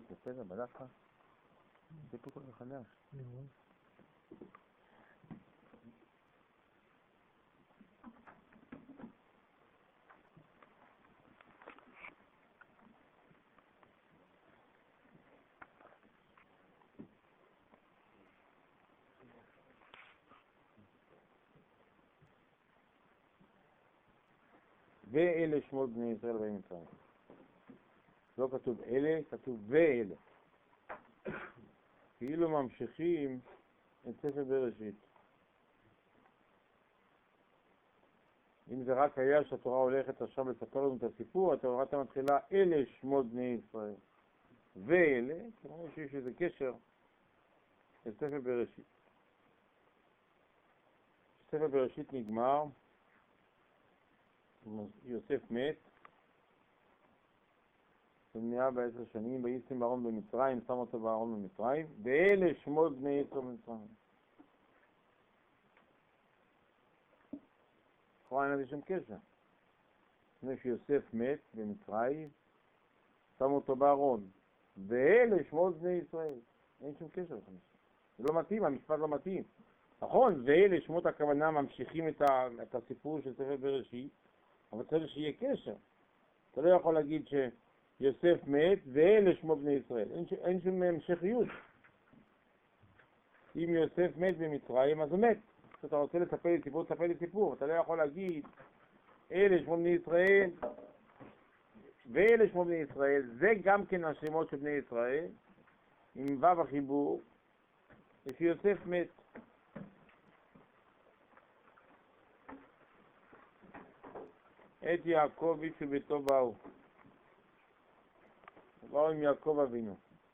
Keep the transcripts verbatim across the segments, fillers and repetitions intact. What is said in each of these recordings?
בסדר, בדקה? זה פה כל כך חדש. ואלה שמות בני ישראל במצרים. לא כתוב אלה, כתוב ואלה. כאילו ממשיכים את ספר בראשית. אם זה רק היה שהתורה הולכת עכשיו לספר לנו את הסיפור, התורה מתחילה אלה שמות בני ישראל. ואלה, כמו שיש איזה קשר לספר בראשית. ספר בראשית נגמר, יוסף מת, ונהיה בעשר שנים, וישם בארון במצרים, שם אותו בארון במצרים, ואלה שמות בני ישראל במצרים. לכאורה אין לזה שם קשר. לפני שיוסף מת במצרים, שם אותו בארון, ואלה שמות בני ישראל. אין שום קשר לחמישה. זה לא מתאים, המשפט לא מתאים. נכון, ואלה שמות הכוונה ממשיכים את, ה, את הסיפור של ספר בראשית, אבל צריך שיהיה קשר. אתה לא יכול להגיד שיוסף מת ואלה שמות בני ישראל. אין, אין שום המשכיות. אם יוסף מת במצרים, אז הוא מת. כשאתה רוצה לספר לי סיפור, תספר לי סיפור. אתה לא יכול להגיד אלה שמות בני ישראל ואלה שמות בני ישראל. זה גם כן השמות של בני ישראל, עם ו' החיבור, ושיוסף מת. את יעקב איש וביתו באו. באו עם יעקב אבינו.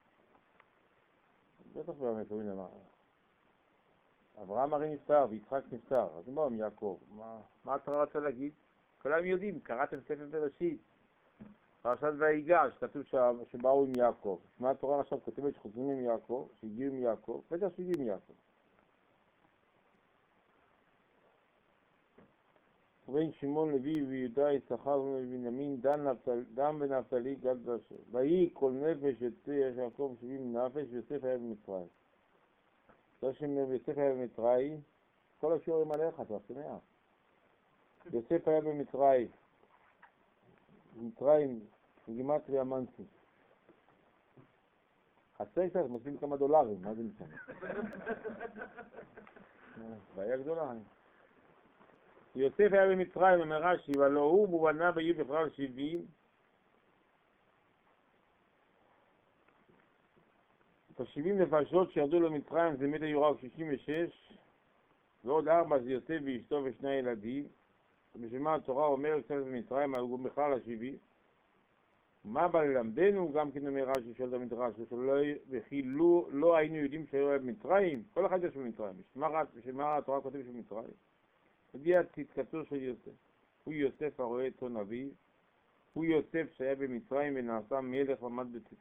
בטח באמת הוא אמר. אברהם הרי נפטר ויצחק נפטר, אז באו עם יעקב. מה, מה אתה רצה להגיד? כולם יודעים, קראתם ספר בראשית. פרשת ויגש, כתוב שבאו עם יעקב. מה התורה עכשיו כותבת שחוזרים עם יעקב, שהגיעו עם יעקב, בטח שהגיעו עם יעקב. ובין שמעון לוי ויהודה יששכר ובנימין דן ונפתלי גד ואשר. ויהי כל נפש יצא יעקב שבעים נפש ויוסף היה במצרים. זה שיוסף היה במצרים, כל השיעורים עליך, אתה שומע. יוסף היה במצרים, במצרים, בגימטריה מנסי. חצי קצת, מוסיפים כמה דולרים, מה זה משנה? בעיה גדולה. יוסף היה במצרים, אומר רש"י, ולא הוא ובנה ויהיו בכלל שבעים. את השבעים נפשות שירדו למצרים זה מת היו רק שישים ושש, ועוד ארבע זה יוסף ואשתו ושני ילדים. בשביל מה התורה אומרת קצת במצרים, הוא בכלל השבעים. מה בא ללמדנו? גם כן אומר רש"י שואל את המדרש, וכי לא, לא היינו יודעים שהיו במצרים, כל אחד יש במצרים. בשביל מה התורה כותבת במצרים? הגיעה צדקתו של יוסף. הוא יוסף הרואה את צאן אביו, הוא יוסף שהיה במצרים ונעשה מלך ועמד בצדקה.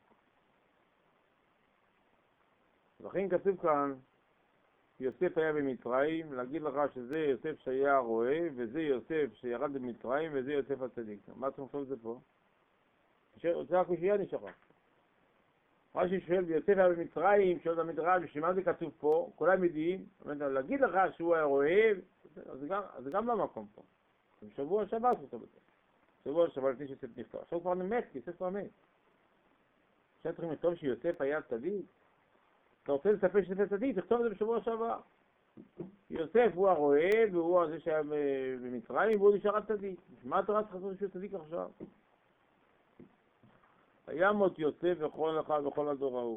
לכן כתוב כאן, יוסף היה במצרים, להגיד לך שזה יוסף שהיה רואה, וזה יוסף שירד במצרים, וזה יוסף הצדיק. מה אתם חושבים זה פה? זה רק משיעה נשארה. מה ששואל, יוסף היה במצרים, שואל המדרש, שמה זה כתוב פה? כולם יודעים, להגיד לך שהוא היה רואה, אז זה גם לא מקום פה. בשבוע שבת הוא טוב. בשבוע שבת לפני שיוסף נפטר. עכשיו כבר נמת, כי יוסף כבר מת. עכשיו צריכים לכתוב שיוסף היה צדיק. אתה רוצה לספר שיוסף צדיק, תכתוב את זה בשבוע שעבר. יוסף הוא הרואה, והוא הזה שהיה במצרים, והוא נשאר צדיק. מה אתה רץ חסר שהוא צדיק עכשיו? היה מות יוסף וכל אחד וכל הדור ההוא.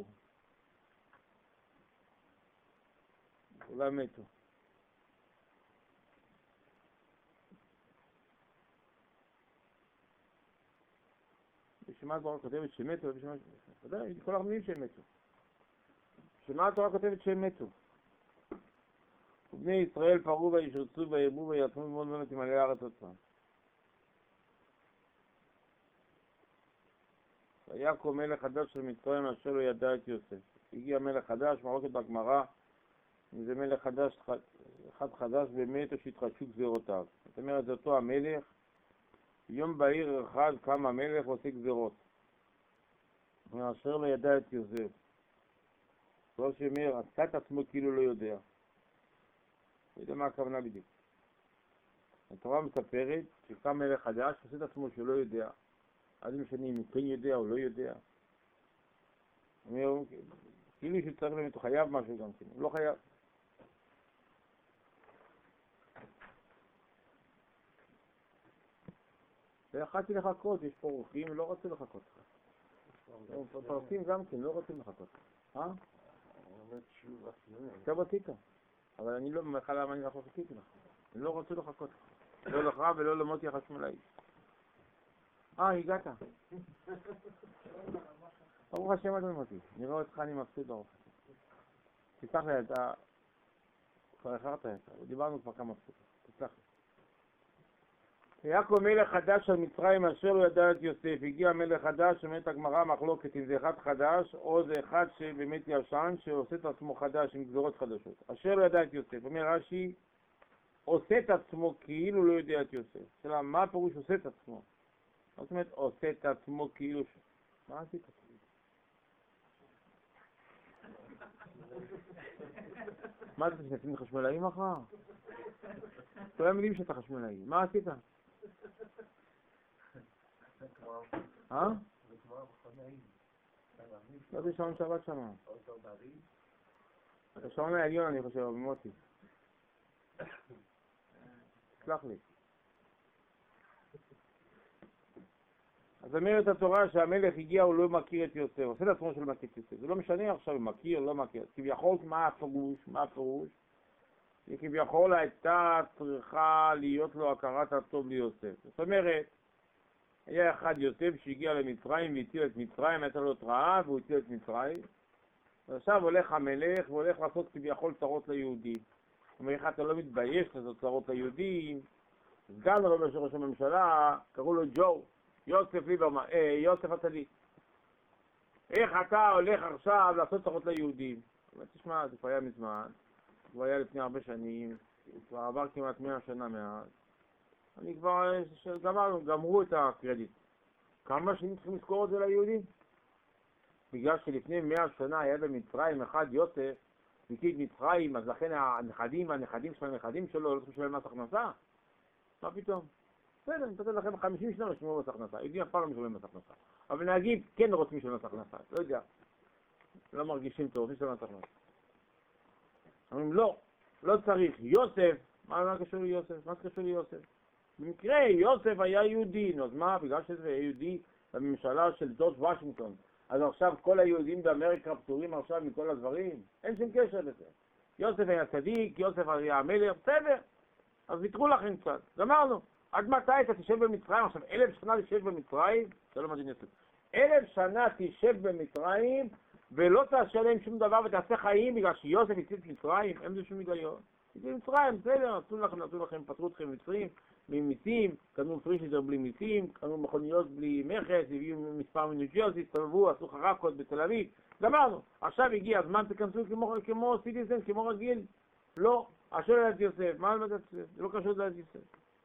כולם מתו. בשמה התורה כותבת שמתו, ובשמה... אתה יודע, כל הרמנים שהם מתו. בשמה התורה כותבת שהם מתו. ובני ישראל פרו וישרצו וירבו ויעצמו ומאוד מאוד תמלא הארץ עצמם. ויקום מלך חדש של מצרים אשר לא ידע את יוסף. הגיע מלך חדש, מחלוקת בגמרא, אם זה מלך חדש, אחד חדש באמת או שהתחדשו גזירותיו. זאת אומרת, זה אותו המלך, יום בהיר אחד קם המלך ועושה גזירות. אשר לא ידע את יוסף. לא שאומר, עשה את עצמו כאילו לא יודע. לא יודע מה הכוונה בדיוק. התורה מספרת שקם מלך חדש, עושה את עצמו שהוא לא יודע. אז זה משנה אם הוא כן יודע או לא יודע. אומר, כאילו שצריך באמת, הוא חייב משהו גם כן, הוא לא חייב. ויחדתי לחכות, יש פה אורחים, לא רצו לחכות. פרסים גם כן, לא רוצים לחכות. אה? אתה רצית, אבל אני לא, ממך למה אני לא חכיתי לך. אני לא רוצה לחכות. לא לך ולא למוטי החשמלאי. אה, הגעת. ברוך השם אדון מוטי, נראה אותך אני מפסיד ברוך השם. תסלח לי, אתה כבר אחרת את זה, דיברנו כבר כמה פסוקים, תסלח לי. יעקב מלך חדש על מצרים אשר לא ידע את יוסף. הגיע מלך חדש, אומרת הגמרא מחלוקת אם זה אחד חדש או זה אחד שבאמת ישן שעושה את עצמו חדש עם גזרות חדשות. אשר לא ידע את יוסף. אומר רש"י, עושה את עצמו כאילו לא יודע את יוסף. שאלה, מה הפירוש עושה את עצמו? זאת אומרת, עושה את עצמו כאילו ש... מה עשית? מה אתה עשית? חשמלאי מחר? כולם יודעים שאתה חשמלאי. מה עשית? אה? לא זה שעון שבת שמה. אתה שעון העליון אני חושב, במוטי. סלח לי. אז אומרת התורה שהמלך הגיע הוא לא מכיר את יוסף. עושה את עצמו שלא מכיר את יוסף. זה לא משנה עכשיו הוא מכיר, לא מכיר. כביכול מה הפירוש? מה הפירוש? וכביכול הייתה צריכה להיות לו הכרת הטוב ליוסף. זאת אומרת, היה אחד יוסף שהגיע למצרים והציל את מצרים, הייתה לו תרעה והוא הציל את מצרים. ועכשיו הולך המלך והולך לעשות כביכול צרות ליהודים. הוא אומר, איך אתה לא מתבייש לעשות צרות ליהודים? סגן רבי של ראש הממשלה, קראו לו ג'ו, יוסף ליברמן, אה, יוסף הצדיק. איך אתה הולך עכשיו לעשות צרות ליהודים? הוא אומר, תשמע, זה כבר היה מזמן. הוא היה לפני הרבה שנים, הוא כבר עבר כמעט מאה שנה מאז. אני כבר גמרנו, גמרו את הקרדיט. כמה שנים צריכים לזכור את זה ליהודים? בגלל שלפני מאה שנה היה במצרים אחד יוסף, והקים את מצרים, אז לכן הנכדים והנכדים של הנכדים שלו לא צריכים לשלם מס הכנסה? מה פתאום? בסדר, אני נתתי לכם חמישים שנה לשמור מס הכנסה. יהודים אף פעם לא משלמים מס הכנסה. אבל נגיד, כן רוצים לשלם מס הכנסה. לא יודע. לא מרגישים טוב, רוצים לשלם מס הכנסה. אומרים, לא, לא צריך. יוסף, מה, מה קשור ליוסף? מה קשור ליוסף? במקרה, יוסף היה יהודי, אז מה? בגלל שזה היה יהודי בממשלה של ג'ורג' וושינגטון. אז עכשיו כל היהודים באמריקה פטורים עכשיו מכל הדברים? אין שום קשר לזה. יוסף היה צדיק, יוסף היה המלך, בסדר. אז ויתרו לכם קצת. גמרנו. עד מתי אתה תשב במצרים? עכשיו, אלף שנה תשב במצרים? שלום אדוני יוסף. אלף שנה תשב במצרים ולא תעשה להם שום דבר ותעשה חיים בגלל שיוסף הציל את מצרים, אין זה שום היגיון. הציל מצרים, בסדר, נתנו לכם, נתנו לכם, פטרו אתכם מצרים, בלי מיסים, קנו פרישיזר בלי מיסים, קנו מכוניות בלי מכס, הביאו מספר מניו ג'רזי, הסתובבו, עשו חרקות בתל אביב, גמרנו. עכשיו הגיע הזמן תכנסו כמו, כמו סיטיזן, כמו רגיל. לא, אשר לדעת יוסף, מה לדעת יוסף? זה לא קשור לדעת יוסף.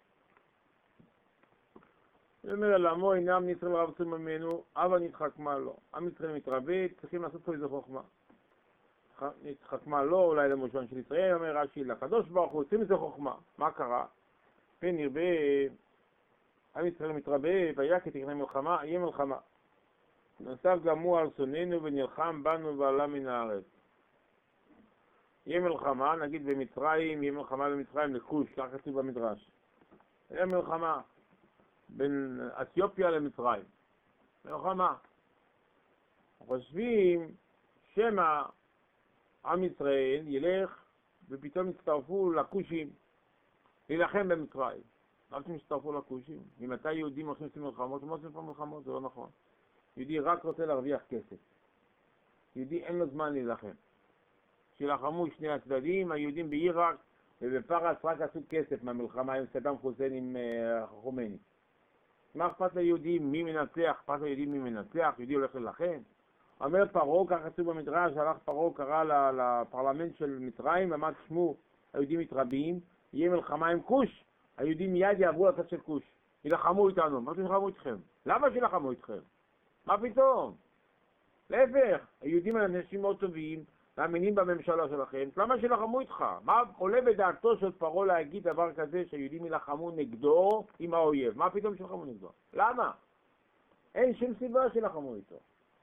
זה אומר, לעמו אינם נצרים רב צום ממנו, אבל נתחכמה לו. עם ישראל מתרבה, צריכים לעשות פה איזו חוכמה. נתחכמה לו, אולי למושבן של ישראל, אומר רש"י, לקדוש ברוך הוא, צריכים איזו חוכמה. מה קרה? פן ירבה, עם ישראל מתרבה, והיה כתקנה מלחמה, יהיה מלחמה. נוסף גם הוא על שוננו ונלחם בנו ועלה מן הארץ. יהיה מלחמה, נגיד במצרים, יהיה מלחמה במצרים לכוש, כך כתוב במדרש. יהיה מלחמה. בין אתיופיה למצרים. מלחמה. חושבים שמא עם ישראל ילך ופתאום יצטרפו לכושים להילחם במצרים. רק שהם יצטרפו לכושים. ממתי יהודים הולכים לעשות מלחמות? הם לא עושים פה מלחמות, זה לא נכון. יהודי רק רוצה להרוויח כסף. יהודי אין לו זמן להילחם. כשילחמו שני הצדדים, היהודים בעיראק ובפרס רק עשו כסף מהמלחמה עם סדאם חוסיין עם חומייני. מה אכפת ליהודים? מי מנצח? אכפת ליהודים מי מנצח? יהודי הולך ללחם? אומר פרעה, כך כתוב במדרש, הלך פרעה, קרא לפרלמנט של מצרים, ואמר, תשמעו, היהודים מתרבים, יהיה מלחמה עם כוש, היהודים מיד יעברו לצד של כוש, ילחמו איתנו. מה שילחמו איתכם? למה שילחמו איתכם? מה פתאום? להפך, היהודים הם אנשים מאוד טובים, מאמינים בממשלה שלכם, למה שילחמו איתך? מה עולה בדעתו של פרעה להגיד דבר כזה שהיהודים ילחמו נגדו עם האויב? מה פתאום שילחמו נגדו? למה? אין שום סיבה שילחמו איתו.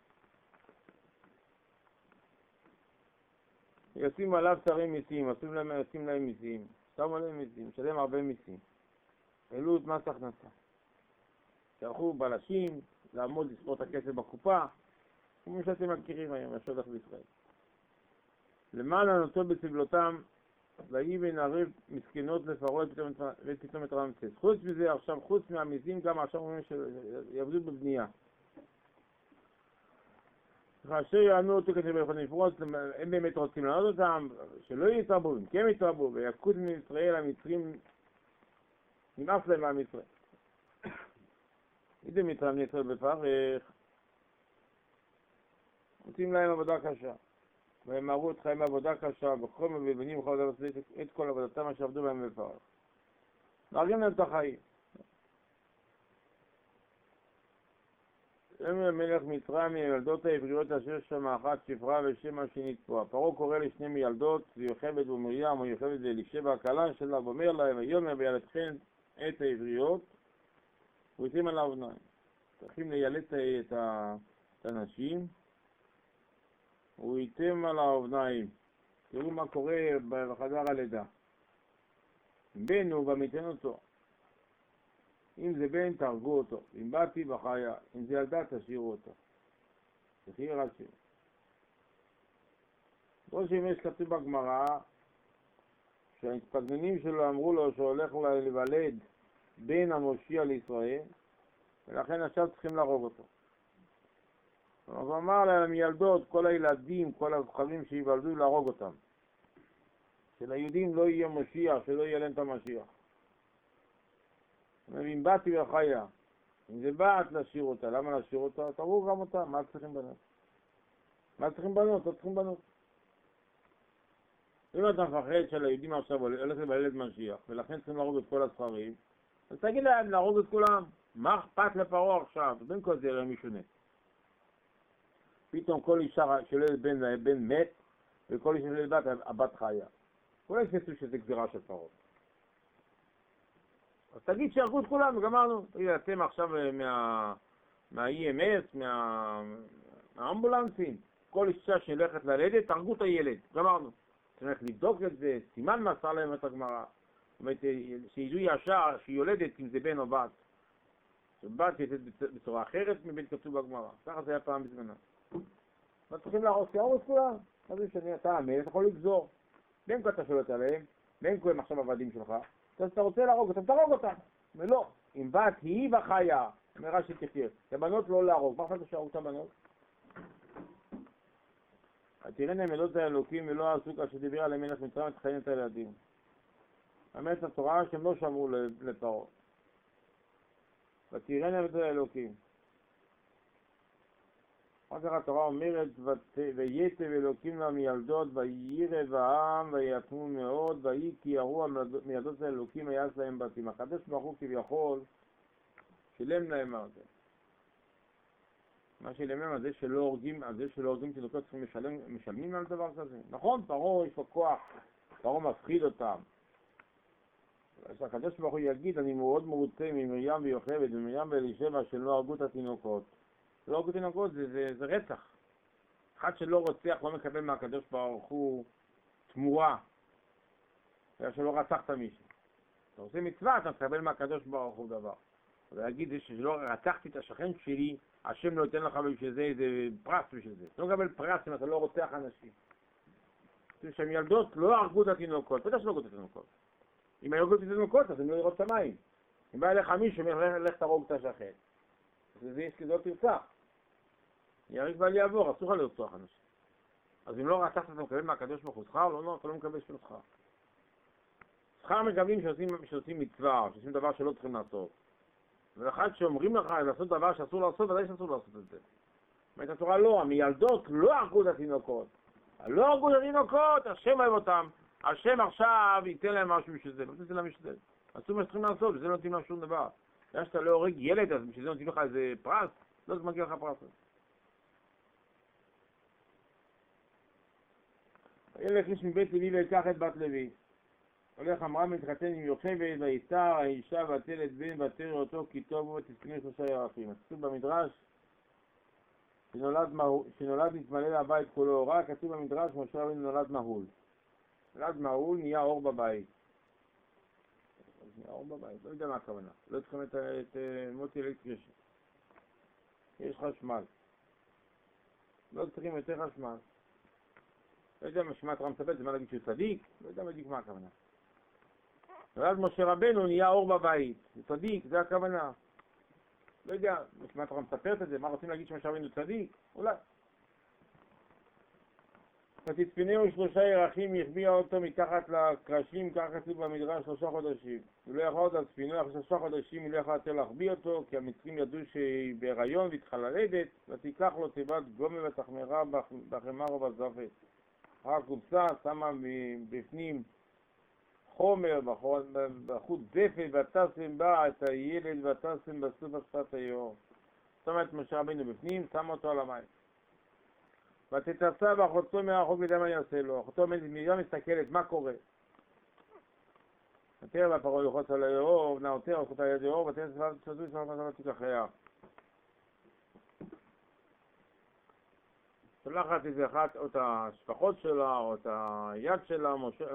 ישים עליו שרי מיסים, עושים להם, עושים להם מיסים, שמו עליהם מיסים, משלם הרבה מיסים. העלו את מס הכנסה. שלחו בלשים לעמוד לספור את הכסף בקופה, כמו שאתם מכירים היום, השודח בישראל. למעלה נוטו בסבלותם, ויהי בן ערב מסכנות לפרעה ופתאום את רמסס. חוץ מזה, עכשיו, חוץ מהמיסים, גם עכשיו אומרים שיעבדו בבנייה. כאשר יענו אותו כתב ביכולת לפרוץ, הם באמת רוצים לענות אותם, שלא יתרבו, אם כן יתרבו, ויקוץ מישראל המצרים, נמאס להם מהמצרים. איזה מצרים נצר בפרך, עושים להם עבודה קשה, והם אמרו את חיים בעבודה קשה, בכל מבנים וכל עבודה את כל עבודתם אשר עבדו בהם בפרך. להרגים להם את החיים. הם מלך מצרים מילדות העבריות אשר שם אחת שפרה ושם השני תפועה. פרעה קורא לשני מילדות, יוכבד ומרים, או יוכבד ואלישבע הכלה שלה, ואומר להם, ויאמר בילדכם את העבריות, ויתים על האוזניים. צריכים לילד את האנשים, ויתים על האוזניים. תראו מה קורה בחדר הלידה. בן הוא במתן אותו. אם זה בן, תרגו אותו. אם באתי בחיה, אם זה ילדה, תשאירו אותו. תחי רש"י. לא שיש כתוב בגמרא, שהמתפגננים שלו אמרו לו שהולך להיוולד בן המושיע לישראל, ולכן עכשיו צריכים להרוג אותו. הוא אמר להם ילדות, כל הילדים, כל הזכרים שיוולדו, להרוג אותם. שליהודים לא יהיה מושיע, שלא יהיה להם את המשיח. אם באתי וחיה, אם זה באת להשאיר אותה, למה להשאיר אותה? תראו גם אותה, מה צריכים בנות? מה צריכים בנות? לא צריכים בנות. אם אתה מפחד של היהודים עכשיו הולך לבלד משיח, ולכן צריכים להרוג את כל הספרים, אז תגיד להם להרוג את כולם. מה אכפת לפרעה עכשיו? בין כל זה יראה משונה. פתאום כל אישה שולדת בן, בן מת, וכל אישה שולדת בת, הבת חיה. כולם יתפסו שזה גזירה של פרעה. אז תגיד שירגו את כולם, וגמרנו. תגיד, אתם עכשיו מה, מה-אי אם אס, מה, מהאמבולנסים, כל אישה שהולכת ללדת, תרגו את הילד, גמרנו. צריך לבדוק את זה, סימן מסר להם את הגמרא. זאת אומרת, שידעו ישר שהיא יולדת אם זה בן או בת. שבת יצאת בצורה אחרת מבין כתוב בגמרא. ככה זה היה פעם בזמנה. מה צריכים להרוס? יהרוס כולם. מה זה שאני, אתה המלך, אתה יכול לגזור. בין כה אתה שולט עליהם, בין כה הם עכשיו עבדים שלך. אז אתה רוצה להרוג אותם, תרוג אותם. ולא, אם בת היא וחיה, אמרה שתחיה. הבנות לא להרוג. מה חשבת שהרוג את הבנות? תראינה מילות האלוקים ולא עשו כאשר דיבר על מלך מצרים את חיים את הילדים. האמת התורה שהם לא שמרו לפרעה. ותראינה מילות האלוקים. אחר כך התורה אומרת, ויתב אלוקים לה מילדות, וירא העם, ויתמו מאוד, ויהי כי יראו מילדות האלוקים, ויעש להם בתים. הקדוש ברוך הוא כביכול, שילם להם על זה. מה שילם להם על זה שלא הורגים, על זה שלא הורגים תינוקות צריכים לשלם, משלמים על דבר כזה. נכון, פרעה יש לו כוח, פרעה מפחיד אותם. אז הקדוש ברוך הוא יגיד, אני מאוד מרוצה ממרים ויוכבד, ומרים ואלישבע שלא הרגו את התינוקות. לא הרגו תינוקות, זה, זה, זה רצח. אחד שלא רוצח לא מקבל מהקדוש ברוך הוא תמורה, אלא שלא רצחת מישהו. אתה עושה מצווה, אתה מקבל מהקדוש ברוך הוא דבר. ולהגיד זה שלא רצחתי את השכן שלי, השם לא ייתן לך בשביל זה איזה פרס בשביל זה. אתה לא מקבל פרס אם אתה לא רוצח אנשים. שהם ילדות לא הרגו את התינוקות, אתה יודע שלא הרגו את התינוקות. אם הרגו את התינוקות אז הם לא יראו את המים. אם בא אליך מישהו, לך תרוג את השכן. אז זה יש כזאת תרצח. יריק בל יעבור, אסור לך לרצוח אנשים. אז אם לא רצחת אתה מקבל מהקדוש ברוך הוא שכר, לא, לא, אתה לא מקבל שום שכר. שכר מקבלים שעושים, שעושים מצווה, שעושים דבר שלא צריכים לעשות. ואחד שאומרים לך לעשות דבר שאסור לעשות, ודאי שאסור לעשות את זה. אומרת התורה לא, המילדות לא הרגו את התינוקות. לא הרגו את התינוקות, השם אוהב אותם. השם עכשיו ייתן להם משהו בשביל זה. לא תיתן להם בשביל זה. עשו מה שצריכים לעשות, וזה לא נותנים להם שום דבר. אם שאתה לא הורג ילד, אז בשביל זה נותנים לך איזה פרס, לא מגיע לך פרס. ילך איש מבית לוי ויקח את בת לוי. הולך עמרם מתחתן עם יוכבד, ויצר האישה ותלד בן ותרא אותו כי טוב הוא ותזקני שלושה ירחים. כתוב במדרש שנולד, שנולד מתמלא הבית כולו אורה, כתוב במדרש משה רבינו נולד מהול. נולד מהול, נהיה אור בבית. נהיה אור בבית, לא יודע מה הכוונה. לא צריכים את, את מוטי אלקטרישן. יש חשמל. לא צריכים יותר חשמל. לא יודע מה שמעת רם סבט, זה מה להגיד שהוא צדיק? לא יודע בדיוק מה הכוונה. נולד משה רבנו נהיה אור בבית. הוא צדיק, זה הכוונה. לא יודע, משמעת רם מספרת את זה, מה רוצים להגיד שמשה רבנו צדיק? אולי. ותצפינהו שלושה ירחים, יחביאה אותו מתחת לקרשים, כך כתוב במדרש שלושה חודשים. הוא לא יכול עוד לצפינו, אחרי שלושה חודשים הוא לא יכול יותר להחביא אותו, כי המצרים ידעו שהיא בהיריון והתחילה ללדת, ותיקח לו תיבת גומל ותחמרה בחמר ובזפת. אחר קופסה, שמה בפנים חומר, בחוץ זפת, ותשם בה את הילד ותשם בסוף השפת היאור. שמה את משה רבינו בפנים, שמה אותו על המים. ותתעשה באחותו מהרחוק וידע מה יעשה לו. אחותו מרים מסתכלת, מה קורה? ותראה והפרעה לוחץ על היאור, נעותר, עושות על יד היאור, ותראה סבב תשתו וסבב תשתו תיקחיה. שולחת איזה אחת, או את השפחות שלה, או את היד שלה,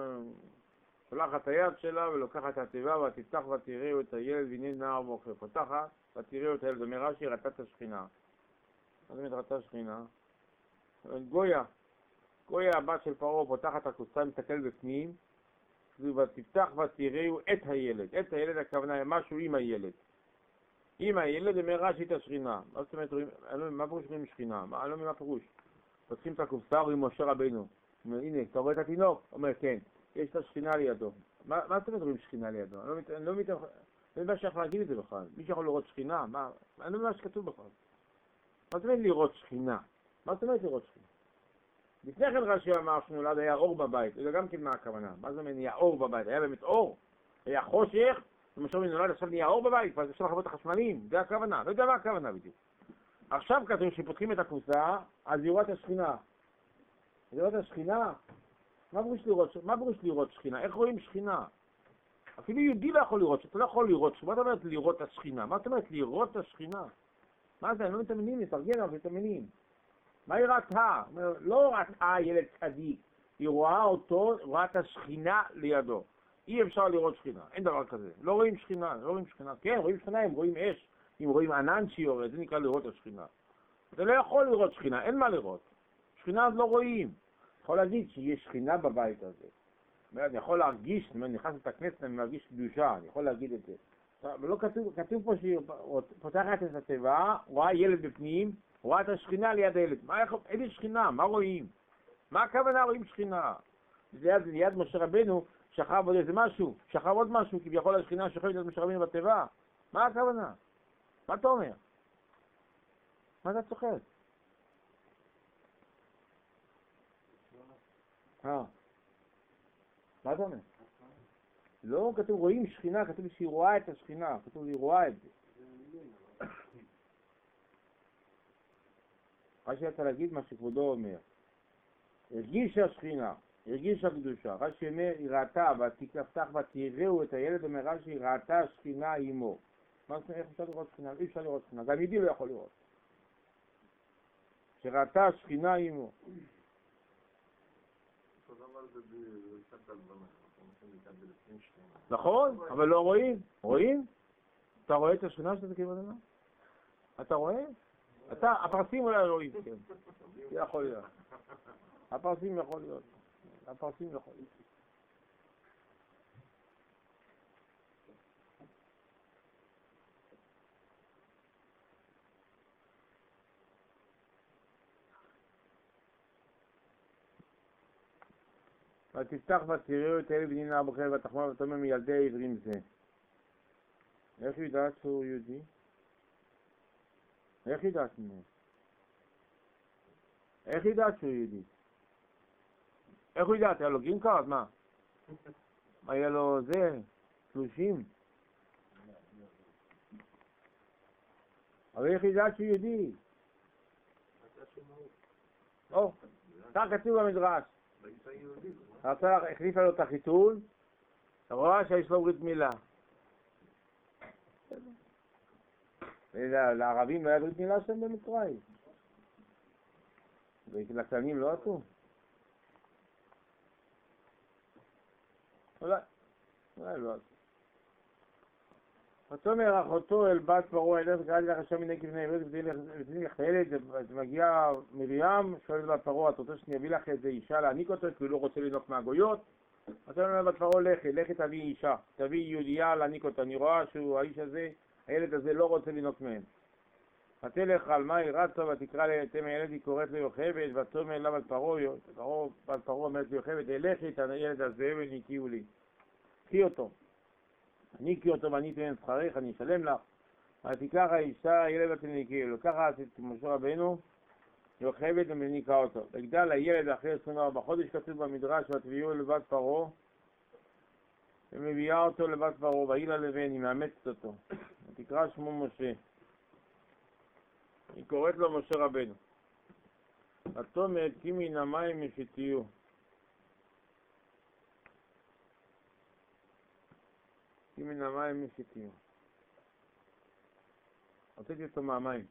שולחת את היד שלה ולוקחת את התיבה ותפתח ותראו את הילד והנה נער בוכה. פותחת ותראו את הילד, אומר רש"י, ראתה את השכינה. מה זה ראתה השכינה? גויה, גויה הבת של פרעה פותחת הקופסה, מסתכל בפנים, ותפתח ותראו את הילד. את הילד הכוונה משהו עם הילד. עם הילד אומר רש"י את השכינה. מה זאת אומרת, מה פירוש רואים שכינה? אני לא מבין מה פירוש. פותחים את הקופסה, רואים משה רבינו. אומר, הנה, אתה רואה את התינוק? אומר, כן, יש את השכינה לידו. מה זאת אומרת רואים שכינה לידו? אני לא מבין מה שאנחנו להגיד את זה בכלל. מי שיכול לראות שכינה? אני לא מבין מה שכתוב בכלל. מה זאת אומרת לראות שכינה? מה זאת אומרת לראות שכינה? לפני כן רש"י אמר שנולד היה אור בבית, זה גם כן מה הכוונה. מה זאת אומרת נהיה אור בבית? היה באמת אור? היה חושך? ומשה רבינו נולד עכשיו נהיה אור בבית? ואז אפשר לחוות את החשמלים? זה הכוונה. לא יודע מה הכוונה בדיוק. עכשיו כתוב שפותחים את הקופסה, אז יראו את השכינה. יראו את השכינה? מה פירוש לראות, מה פירוש לראות שכינה? איך רואים שכינה? אפילו יהודי לא יכול לראות, אתה לא יכול לראות. מה זאת אומרת לראות את השכינה? מה זאת אומרת לראות את השכינה? מה זה? אני לא מתאמנים, מתארגן אבל מתאמנים. מה היא ראתה? לא ראתה ילד צדיק, היא רואה אותו, רואה את השכינה לידו. אי אפשר לראות שכינה, אין דבר כזה. לא רואים שכינה, לא רואים שכינה. כן, רואים שכינה, הם רואים אש, הם רואים ענן שיורד, זה נקרא לראות את השכינה. אתה לא יכול לראות שכינה, אין מה לראות. שכינה אז לא רואים. יכול להגיד שיש שכינה בבית הזה. אני יכול להרגיש, אני נכנס את הכנסת, אני מרגיש קדושה, אני יכול להגיד את זה. אבל לא כתוב, כתוב פה שהיא פותחת את התיבה, רואה ילד בפנים, רואה את השכינה ליד הילד. מה, איזה שכינה? מה רואים? מה הכוונה רואים שכינה? זה ליד, ליד משה רבינו, שכב עוד איזה משהו, שכב עוד משהו, כביכול השכינה שוכבת ליד משה רבינו בתיבה. מה הכוונה? מה אתה אומר? מה אתה צוחק? אה. מה אתה אומר? לא כתוב רואים שכינה, כתוב שהיא רואה את השכינה, כתוב שהיא רואה את זה. רש"י יצא להגיד מה שכבודו אומר. הרגישה שכינה, הרגישה קדושה. רש"י אומר, היא ראתה, ותפתח ותראו את הילד, אומר רש"י, היא ראתה שכינה עמו. מה זאת אומרת, איך אפשר לראות שכינה? אי אפשר לראות שכינה, גם יהודי לא יכול לראות. שראתה שכינה עמו. נכון, אבל לא רואים. רואים? אתה רואה את השכינה שאתה כאילו אדמה? אתה רואה? אתה, הפרסים אולי רואים, כן. יכול להיות. הפרסים יכול להיות. הפרסים יכול להיות. ותפתח ותראו את הילד בני נער בוכה ותחמור ותאמר מילדי העברים זה. איך היא יודעת שהוא יהודי? איך היא יודעת ממנו? איך היא יודעת שהוא יהודי? איך הוא יודעת? היה לו גרין קארד? מה? היה לו זה? תלושים? אבל איך היא יודעת שהוא יהודי? או, כך כתוב במדרש. רצה, החליפה לו את החיתול, רואה שיש לו ברית מילה. לערבים לא היה ברית מילה שם במצרים. ולכלנים לא עשו. אולי, אולי לא עשו. ותאמר אחותו אל בת פרעה, אלך וקראתי לך השם מנקב בני עברי ותתני לך ילד, מגיעה מרים, שואלת בת פרעה, את רוצה שאני אביא לך איזה אישה להעניק אותו, כי הוא לא רוצה לנוק מהגויות? ותאמר בת פרעה, לכי, לכי תביא אישה, תביא יהודייה להעניק אותה, אני רואה שהאיש הזה, הילד הזה לא רוצה לנוק מהם. ותלך על מה היא רצה ותקרא לתם הילד, היא קוראת לו יוכבד, ותאמר לה בת פרעה, בת פרעה אומרת לי יוכבד, אלכי את הילד הזה ונקיעו לי, קחי אותו. אני אקיא אותו ואני אתן שכרך, אני אשלם לך. ותיקח האישה, ילד ותניקי לו. ככה עשית משה רבנו, יוכבד ומניקה אותו. וגדל הילד אחרי עשרים וארבעה חודש, כתוב במדרש, ותביאו לבת פרעה, ומביאה אותו לבת פרעה, והיא ללבן, היא מאמצת אותו. ותקרא שמו משה. היא קוראת לו משה רבנו. ותאמר כי מן המים שתהיו. כי מן המים שתהיו. הוצאתי אותו מהמים.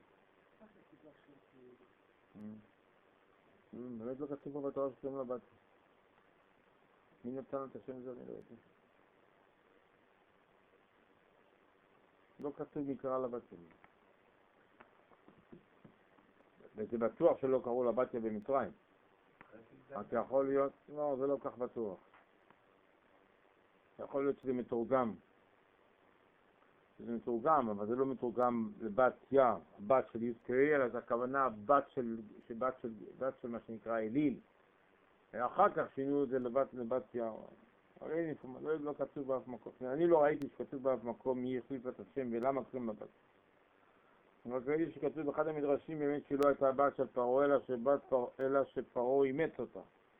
באמת לא כתוב פה בתורה שקוראים לה בת. מי נתן את השם הזה? אני לא יודע. לא כתוב מי קרא לבת שלי. וזה בטוח שלא קראו לבתיה במצרים. רק יכול להיות, לא, זה לא כך בטוח. יכול להיות שזה מתורגם. זה מתורגם, אבל זה לא מתורגם לבת יה, בת של יזכרי, אלא זה הכוונה בת של, בת של, בת של מה שנקרא אליל. ואחר כך שינו את זה לבת, לבת יה. אבל אין, לא, לא כתוב באף מקום. אני לא ראיתי שכתוב באף מקום מי החליף את השם ולמה קוראים לבת. אבל ראיתי שכתוב באחד המדרשים באמת שלא הייתה בת של פרעה, אלא שבת פרעה, אלא שפרעה אימץ אותה.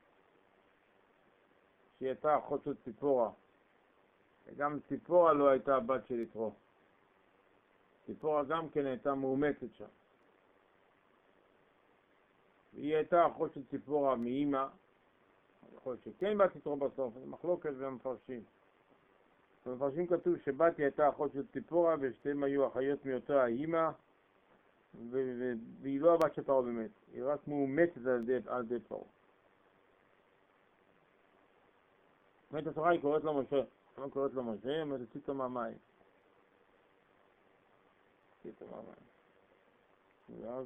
שהיא הייתה אחות של ציפורה. וגם ציפורה לא הייתה הבת של יתרו. ציפורה גם כן הייתה מאומצת שם. והיא הייתה אחות של ציפורה מאמא. יכול שכן בת יתרו בסוף, זה מחלוקת והמפרשים. במפרשים כתוב שבתי הייתה אחות של ציפורה ושתיהם היו אחיות מאותה האמא, והיא לא הבת של פרעה באמת, היא רק מאומצת על ידי פרעה. באמת התורה היא קוראת לו משה. לא קוראת לו משה, היא אומרת, תוציא אותו מהמים. תוציא אותו מהמים. ואז,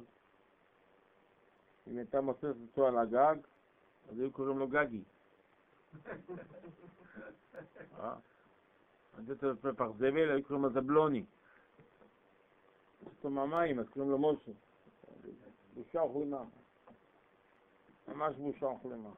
אם הייתה מוצאת אותו על הגג, אז היו קוראים לו גגי. אה? אז זה פח זבל, היו קוראים לו זבלוני. תוציא אותו מהמים, אז קוראים לו משה. בושה וכלימה. ממש בושה וכלימה.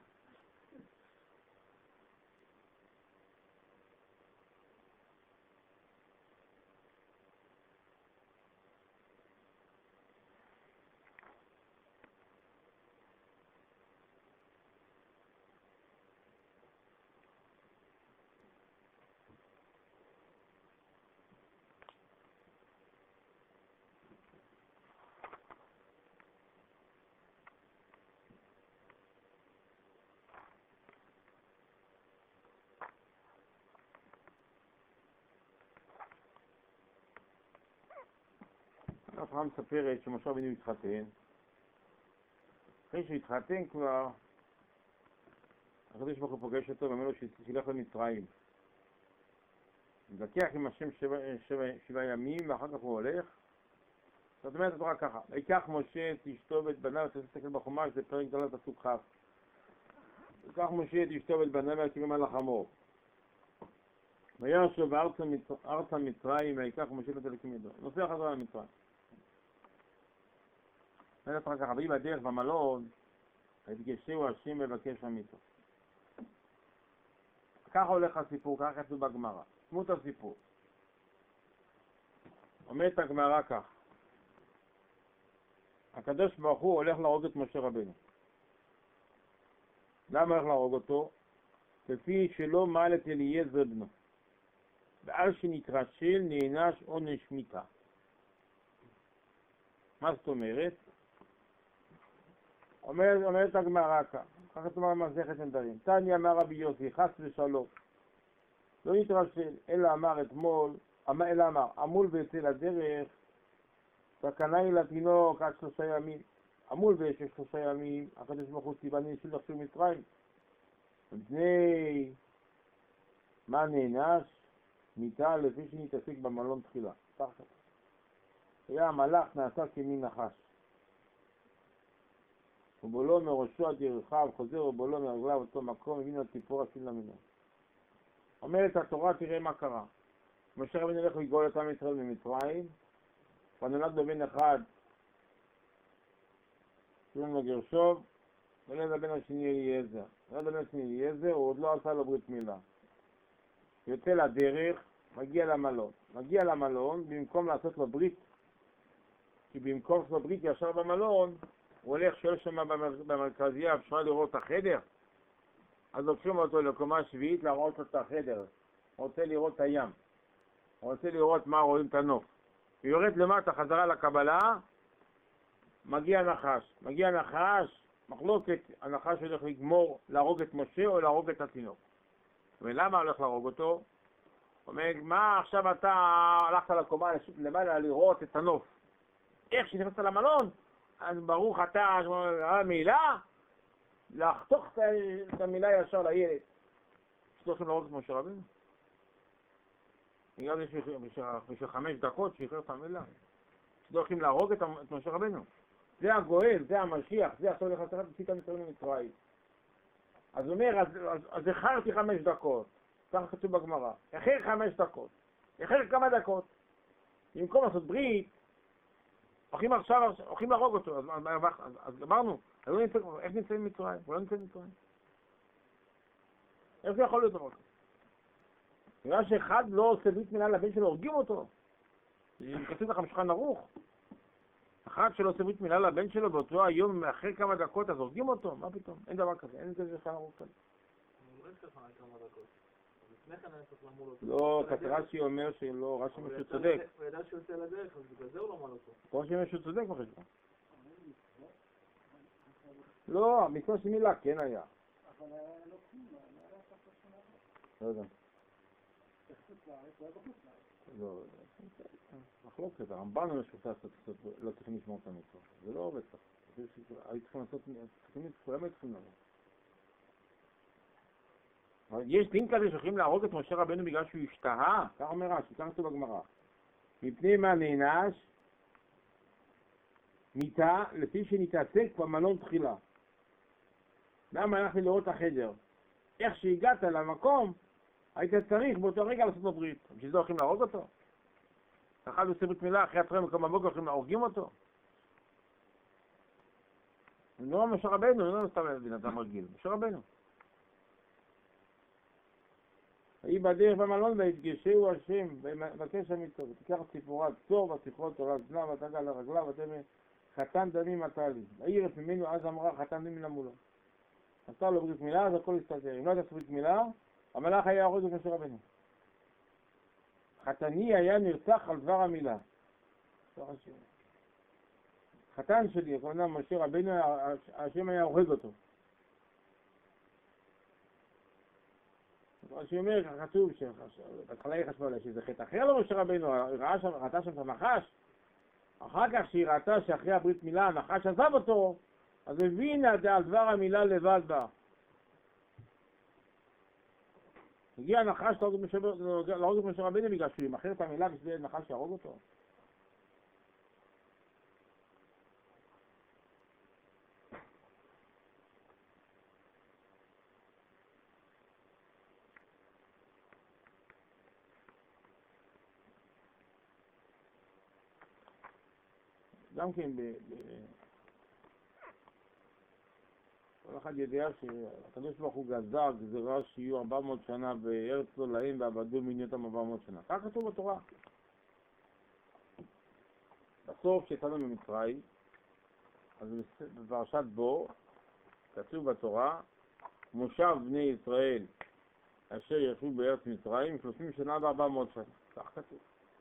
התורה מספרת שמשה רבנו התחתן. אחרי שהוא התחתן כבר, הקדוש ברוך הוא פוגש אותו ואומר לו שילך למצרים. מתווכח עם השם שבע, שבע, שבע ימים ואחר כך הוא הולך. זאת אומרת התורה ככה, ויקח משה את אשתו ואת בניו, אתה תסתכל בחומש, זה פרק ד' פסוק כ'. ויקח משה את אשתו ואת בניו ויקירם על החמור. וישוב ארצה מצרים ויקח משה את אלוקים ידו. נוסע חזרה למצרים. אומרת רק ככה, ויהי בדרך במלון, ויפגשהו השם מבקש אמיתו. ככה הולך הסיפור, ככה כתוב בגמרא. דמות הסיפור. אומרת הגמרא כך, הקדוש ברוך הוא הולך להרוג את משה רבנו. למה הולך להרוג אותו? כפי שלא מעל את אליעזר בנו. ועל שנתרשל נענש עונש מיתה. מה זאת אומרת? אומרת, אומרת הגמרא כך, ככה תאמר מסכת נדרים. תניא אמר רבי יוסי, חס ושלום, לא יתרשל, אלא אמר אתמול, אלא אמר, עמול ויצא לדרך, סכנה היא לתינוק עד שלושה ימים. עמול ויש שלושה ימים, הקדוש ברוך הוא ציווה ניסוי לחשוב מצרים. מפני מה נענש? מיתה לפי שנתעסק במלון תחילה. תחת. היה המלאך נעשה כמין נחש. ובולו מראשו עד ירחב, חוזר ובולו מרגליו אותו מקום, הבינו הציפור אפיל למינו. אומרת התורה, תראה מה קרה. משה רבינו הולך לגאול את עם ישראל ממצרים, ונולד לו בן אחד, קוראים לו גרשוב, ונולד הבן השני אליעזר. נולד הבן השני אליעזר, הוא עוד לא עשה לו ברית מילה. יוצא לדרך, מגיע למלון. מגיע למלון, במקום לעשות לו ברית, כי במקום לעשות לו ברית ישר במלון, הוא הולך שואל שם במרכזייה, אפשר לראות את החדר, אז לוקחים אותו לקומה שביעית להראות לו את החדר. הוא רוצה לראות את הים, הוא רוצה לראות מה רואים את הנוף. הוא יורד למטה חזרה לקבלה, מגיע נחש. מגיע נחש, מחלוקת, הנחש הולך לגמור, להרוג את משה או להרוג את התינוק. ולמה הולך להרוג אותו? הוא אומר, מה עכשיו אתה הלכת לקומה למעלה לראות את הנוף? איך שנכנסת למלון? אז ברוך אתה, המילה, לחתוך את המילה ישר לילד. שתוכלים להרוג את משה רבינו? נראה לי בשביל חמש דקות שיחרר את המילה. שתוכלים להרוג את משה רבינו. זה הגואל, זה המשיח, זה עכשיו לך צריך לצאת מצרים למצרים. אז הוא אומר, אז החרתי חמש דקות. כך כתוב בגמרא. החר חמש דקות. החר כמה דקות. במקום לעשות ברית, הולכים עכשיו, הולכים להרוג אותו, אז, אז, אז, אז אמרנו, אז לא נמצא, איך נמצאים מצרים? הוא לא נמצא מצרים. איך זה יכול להיות דבר כזה? נראה שאחד לא עושה ברית מילה לבן שלו, הורגים אותו. כתוב לכם שולחן ערוך. אחד שלא עושה ברית מילה לבן שלו באותו היום, אחרי כמה דקות, אז הורגים אותו? מה פתאום? אין דבר כזה, אין כזה שולחן ערוך כזה. לא, רש"י אומר שלא, רש"י אומר שהוא צודק. הוא ידע שהוא יוצא לדרך, אז בגלל זה הוא לא מעל אותו. רש"י אומר שהוא צודק בחשבון. לא, המצווה של מילה כן היה. אבל לא כלום, לא היה ספר של לא יודע. בחוץ לארץ, הוא היה בחוץ לארץ. לא, מחלוקת, הרמב"ן אומר שאתה לא צריכים לשמור את המצווה. זה לא עובד ככה. היו צריכים לעשות, כולם היו צריכים לעבוד. יש דין כזה שהולכים להרוג את משה רבנו בגלל שהוא השתהה? כך אומר רש"י, כך כתוב בגמרא. מפני מה נענש? מיתה לפי שנתעסק במלון תחילה. למה הלכתי לראות את החדר? איך שהגעת למקום, היית צריך באותו רגע לעשות לו ברית. בשביל זה הולכים להרוג אותו? אחד עושה ברית מילה, אחרי התראה מקום בבוקר הולכים להורגים אותו? לא משה רבנו, לא סתם בן אדם רגיל, משה רבנו. היא בדרך במלון והתגשהו השם ובקש המצווה, ותיקח ציפורה צור ותכרות תורה זנה ותגע לרגלה ותאמר חתן דמים אתה לי. העירף ממנו אז אמרה חתן דמים למולו. עשתה לו ברית מילה אז הכל הסתדר. אם לא הייתה ברית מילה, המלאך היה הורג את משה רבנו. חתני היה נרצח על דבר המילה. חתן שלי, הכוונה משה רבנו, השם היה הורג אותו. רש"י אומר, כך כתוב, בהתחלה היא חשבה לה שזה חטא אחר למשה רבנו, ראתה שם את הנחש, אחר כך שהיא ראתה שאחרי הברית מילה הנחש עזב אותו, אז הבינה על דבר המילה לבד בה. הגיע הנחש להרוג את משה רבנו בגלל שהוא ימחר את המילה בשביל הנחש שיהרוג אותו. גם כן, כל אחד יודע שהקדוש ברוך הוא גזר גזירה שיהיו ארבע מאות שנה בארץ לא להם ועבדו מניותם ארבע מאות שנה. כך כתוב בתורה. בסוף שיצאנו ממצרים, אז בפרשת בו, כתוב בתורה, מושב בני ישראל אשר ישבו בארץ מצרים שלושים שנה וארבע מאות שנה. כך כתוב.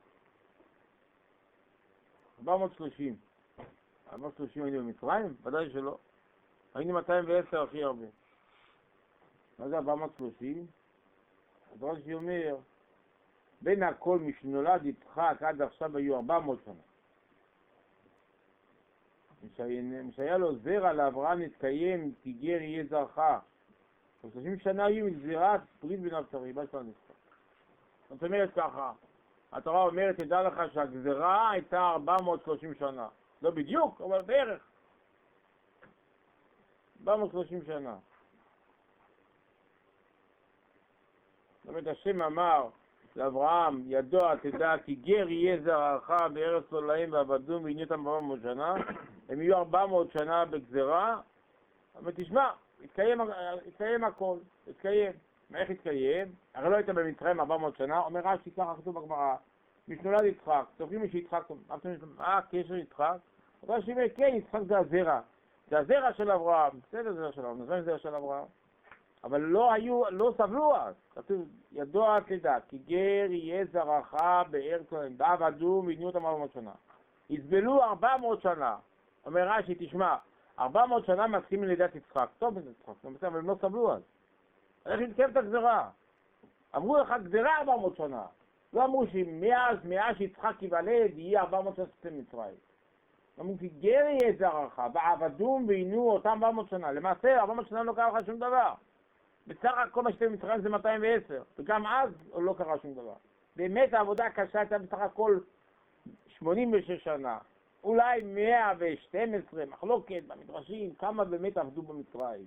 ארבע מאות ושלושים. ארבע מאות ושלושים היינו במצרים? ודאי שלא. היינו מאתיים ועשר הכי הרבה. מה זה ארבע מאות ושלושים? אז רש"י אומר, בין הכל משנולד יצחק עד עכשיו היו ארבע מאות שנה. משהיה לו זרע לאברהם נתקיים כי גר יהיה זרעך. שלושים שנה היו מגזירת ברית בין הבשרים, מה שאתה נזכר? זאת אומרת ככה, התורה אומרת, תדע לך שהגזירה הייתה ארבע מאות ושלושים שנה. לא בדיוק, אבל בערך. ארבע מאות ושלושים שנה. זאת אומרת, השם אמר לאברהם, ידוע תדע כי גר יהיה זרעך בארץ לא להם ועבדום והנה אותם ארבע מאות שנה. הם יהיו ארבע מאות שנה בגזירה. אבל תשמע, התקיים, התקיים הכל, התקיים. איך התקיים? הרי לא היית במצרים ארבע מאות שנה, אומר רש"י ככה כתוב בגמרא, משנולד יצחק, זוכרים מי שיצחק, אה, קשר יצחק? רש"י אומר, כן, יצחק זה הזרע, זה הזרע של אברהם, בסדר, זה הזרע של אברהם, זה הזרע של אברהם, אבל לא היו, לא סבלו אז, כתוב, ידוע תדע, כי גר יהיה זרעך בארץ להם, ועבדו והנו אותם ארבע מאות שנה. יסבלו ארבע מאות שנה, אומר רש"י, תשמע, ארבע מאות שנה מתחילים מלידת יצחק, טוב זה יצחק, אבל הם לא סבלו אז. איך התקיים את הגזירה? אמרו לך גזירה ארבע מאות שנה. לא אמרו שמאז, מאז שיצחק ייוולד, יהיה ארבע מאות שנה סתם מצרים. אמרו כי גר יהיה זרעך, ועבדום והנו אותם ארבע מאות שנה. למעשה, ארבע מאות שנה לא קרה לך שום דבר. בסך הכל מה שאתם מצרים זה מאתיים ועשר, וגם אז לא קרה שום דבר. באמת העבודה הקשה הייתה בסך הכל שמונים ושש שנה. אולי מאה ושתים עשרה, מחלוקת במדרשים, כמה באמת עבדו במצרים.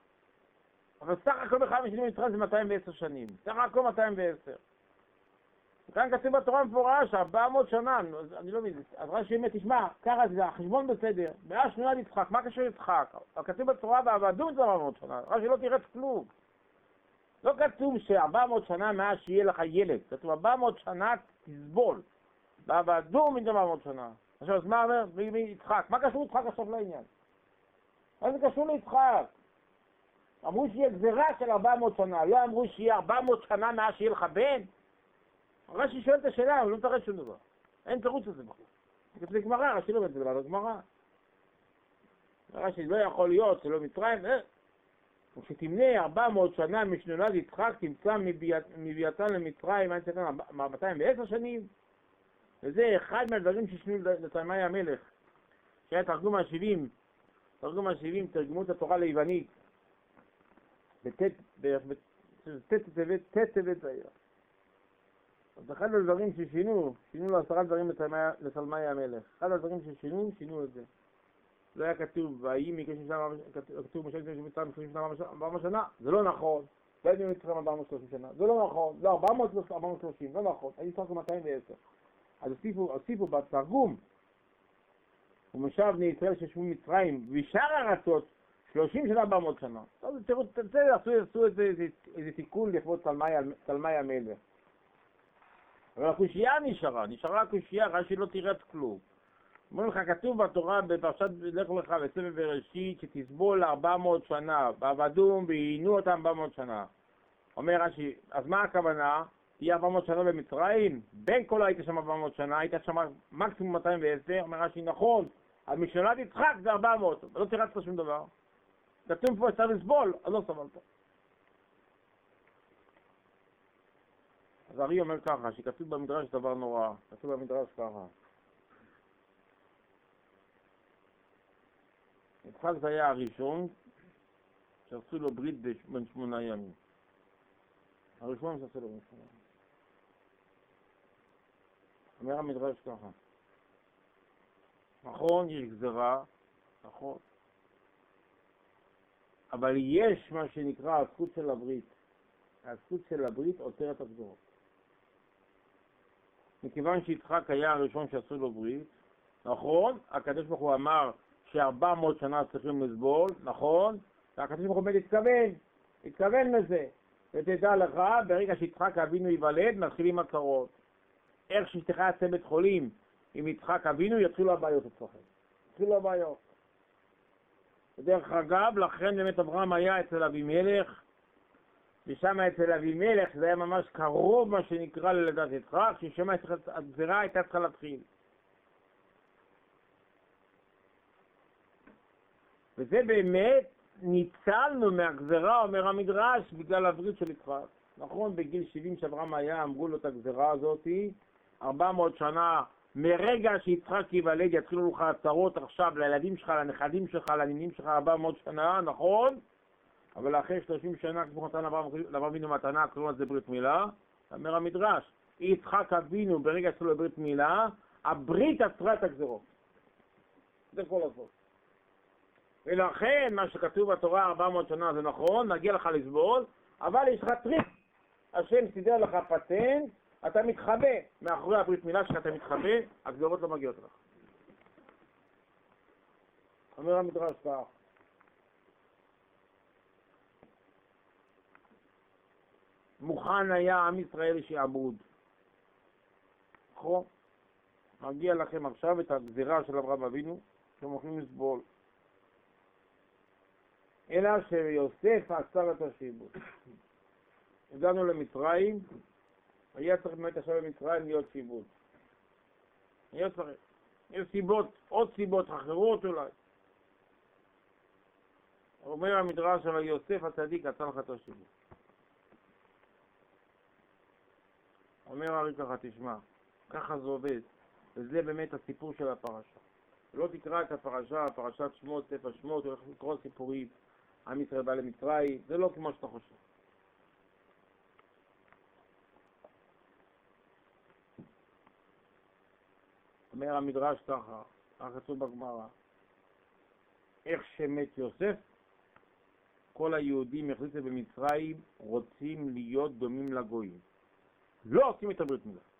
אבל סך הכל בכלל משנים במצרים זה מאתיים ועשר שנים. סך הכל מאתיים ועשר. וכאן כתוב בתורה מפורש, ארבע מאות שנה, אני לא מבין, אז רש"י אומר, תשמע, ככה זה, החשבון בסדר, מאז שנולד יצחק, מה קשור יצחק? אבל כתוב בתורה, ועבדום זה ארבע מאות שנה, רש"י לא תראה כלום. לא כתוב ש-ארבע מאות שנה מאז שיהיה לך ילד, כתוב ארבע מאות שנה תסבול, ועבדום זה ארבע מאות שנה. עכשיו, אז מה אומר? יצחק, מה קשור יצחק עכשיו לעניין? מה זה קשור ליצחק? אמרו שיהיה גזירה של ארבע מאות שנה, לא אמרו שיהיה ארבע מאות שנה מאז שיהיה לך בן. רש"י שואל את השאלה, אבל לא תראה שום דבר. אין תירוץ לזה בכלל. זה גמרא, רש"י לא אומר את זה, אבל גמרא. רש"י לא יכול להיות שלא מצרים, אה? וכשתמנה ארבע מאות שנה משנולד יצחק, תמצא מביאתן למצרים, אני צריך מאתיים ועשר שנים. וזה אחד מהדברים ששינו לתלמי המלך, שהיה תרגום השבעים, תרגום השבעים, תרגמו את התורה ליוונית. בט' טבת זה היה. אז אחד הדברים ששינו, שינו לו עשרה דברים לתלמי המלך. אחד הדברים ששינו, שינו את זה. לא היה כתוב, והאם מקשם שנה, כתוב משל כתוב שמצרים שלושים שנה, ארבע מאות שנה, זה לא נכון. לא היינו מצרים ארבע מאות ושלושים שנה, זה לא נכון. לא, ארבע מאות ושלושים, לא נכון. היינו צריך מאתיים ועשר. אז הוסיפו בתרגום, ומשב בני ישראל ששבו מצרים, ושאר ארצות, שלושים שנה, ארבע מאות שנה. אז תראו, עשו איזה תיקון לכבוד תלמי המלך. אבל הקושייה נשארה, נשארה הקושייה, רש"י לא תירץ כלום. אומרים לך, כתוב בתורה בפרשת לך לך בספר בראשית, שתסבול ארבע מאות שנה, ועבדום והנו אותם ארבע מאות שנה. אומר רש"י, אז מה הכוונה? תהיה ארבע מאות שנה במצרים? בין כל היית שם ארבע מאות שנה, היית שם מקסימום מאתיים ועשר, אומר רש"י, נכון, אז משנולד יצחק זה ארבע מאות, לא תירצת שום דבר. כתוב פה שצריך לסבול, אז לא סבלת. אז ארי אומר ככה, שכתוב במדרש דבר נורא, כתוב במדרש ככה. יצחק זה היה הראשון שעשו לו ברית בין שמונה ימים. הראשון שעשו לו בין שמונה ימים. אומר המדרש ככה. נכון, יש גזרה, נכון. אבל יש מה שנקרא הזכות של הברית. הזכות של הברית עוצרת הגזרות. מכיוון שיצחק היה הראשון שעשו לו ברית, נכון, הקדוש ברוך הוא אמר שארבע מאות שנה צריכים לסבול, נכון, והקדוש ברוך הוא אומר להתכוון, להתכוון לזה, ותדע לך, ברגע שיצחק אבינו ייוולד, מתחילים הצרות. איך שאשתך יצא בית חולים עם יצחק אבינו, יתחילו הבעיות אצלכם. יתחילו הבעיות. בדרך אגב, לכן באמת אברהם היה אצל אבימלך, ושם אצל אבימלך זה היה ממש קרוב מה שנקרא ללידת יצחק, ששם הגזירה הייתה צריכה להתחיל. וזה באמת ניצלנו מהגזרה, אומר המדרש, בגלל הברית של יצחק. נכון, בגיל שבעים שאברהם היה, אמרו לו את הגזרה הזאת, ארבע מאות שנה, מרגע שיצחק ייוולד, יתחילו לך הצרות עכשיו לילדים שלך, לנכדים שלך, לנינים שלך, ארבע מאות שנה, נכון? אבל אחרי שלושים שנה, כמו נתן לאברהם אבינו מתנה, קוראים לזה ברית מילה, אומר המדרש, יצחק אבינו, ברגע שלו ברית מילה, הברית עצרה את הגזרות. זה כל הסוף. ולכן, מה שכתוב בתורה ארבע מאות שנה זה נכון, נגיע לך לסבול, אבל יש לך טריק. השם סידר לך פטנט, אתה מתחבא. מאחורי הברית מילה שלך אתה מתחבא, הגזרות לא מגיעות לך. אומר המדרש כך. מוכן היה עם ישראל שיעבוד. נכון? מגיע לכם עכשיו את הגזירה של אברהם אבינו, שאתם יכולים לסבול. אלא שיוסף עצר את השיבוד. הגענו למצרים, היה צריך באמת עכשיו במצרים להיות שיבוד. היה צריך. יש סיבות, עוד סיבות אחרות אולי. אומר המדרש של יוסף הצדיק עצר לך את השיבוד. אומר הרי ככה, תשמע, ככה זה עובד, וזה באמת הסיפור של הפרשה. לא תקרא את הפרשה, פרשת שמות, ספר שמות, הולך לקרוא סיפורים, עם ישראל בא למצרים, זה לא כמו שאתה חושב. אומר המדרש ככה, כך כתוב בגמרא, איך שמת יוסף, כל היהודים החליטו במצרים רוצים להיות דומים לגויים. לא עושים את הברית מילה.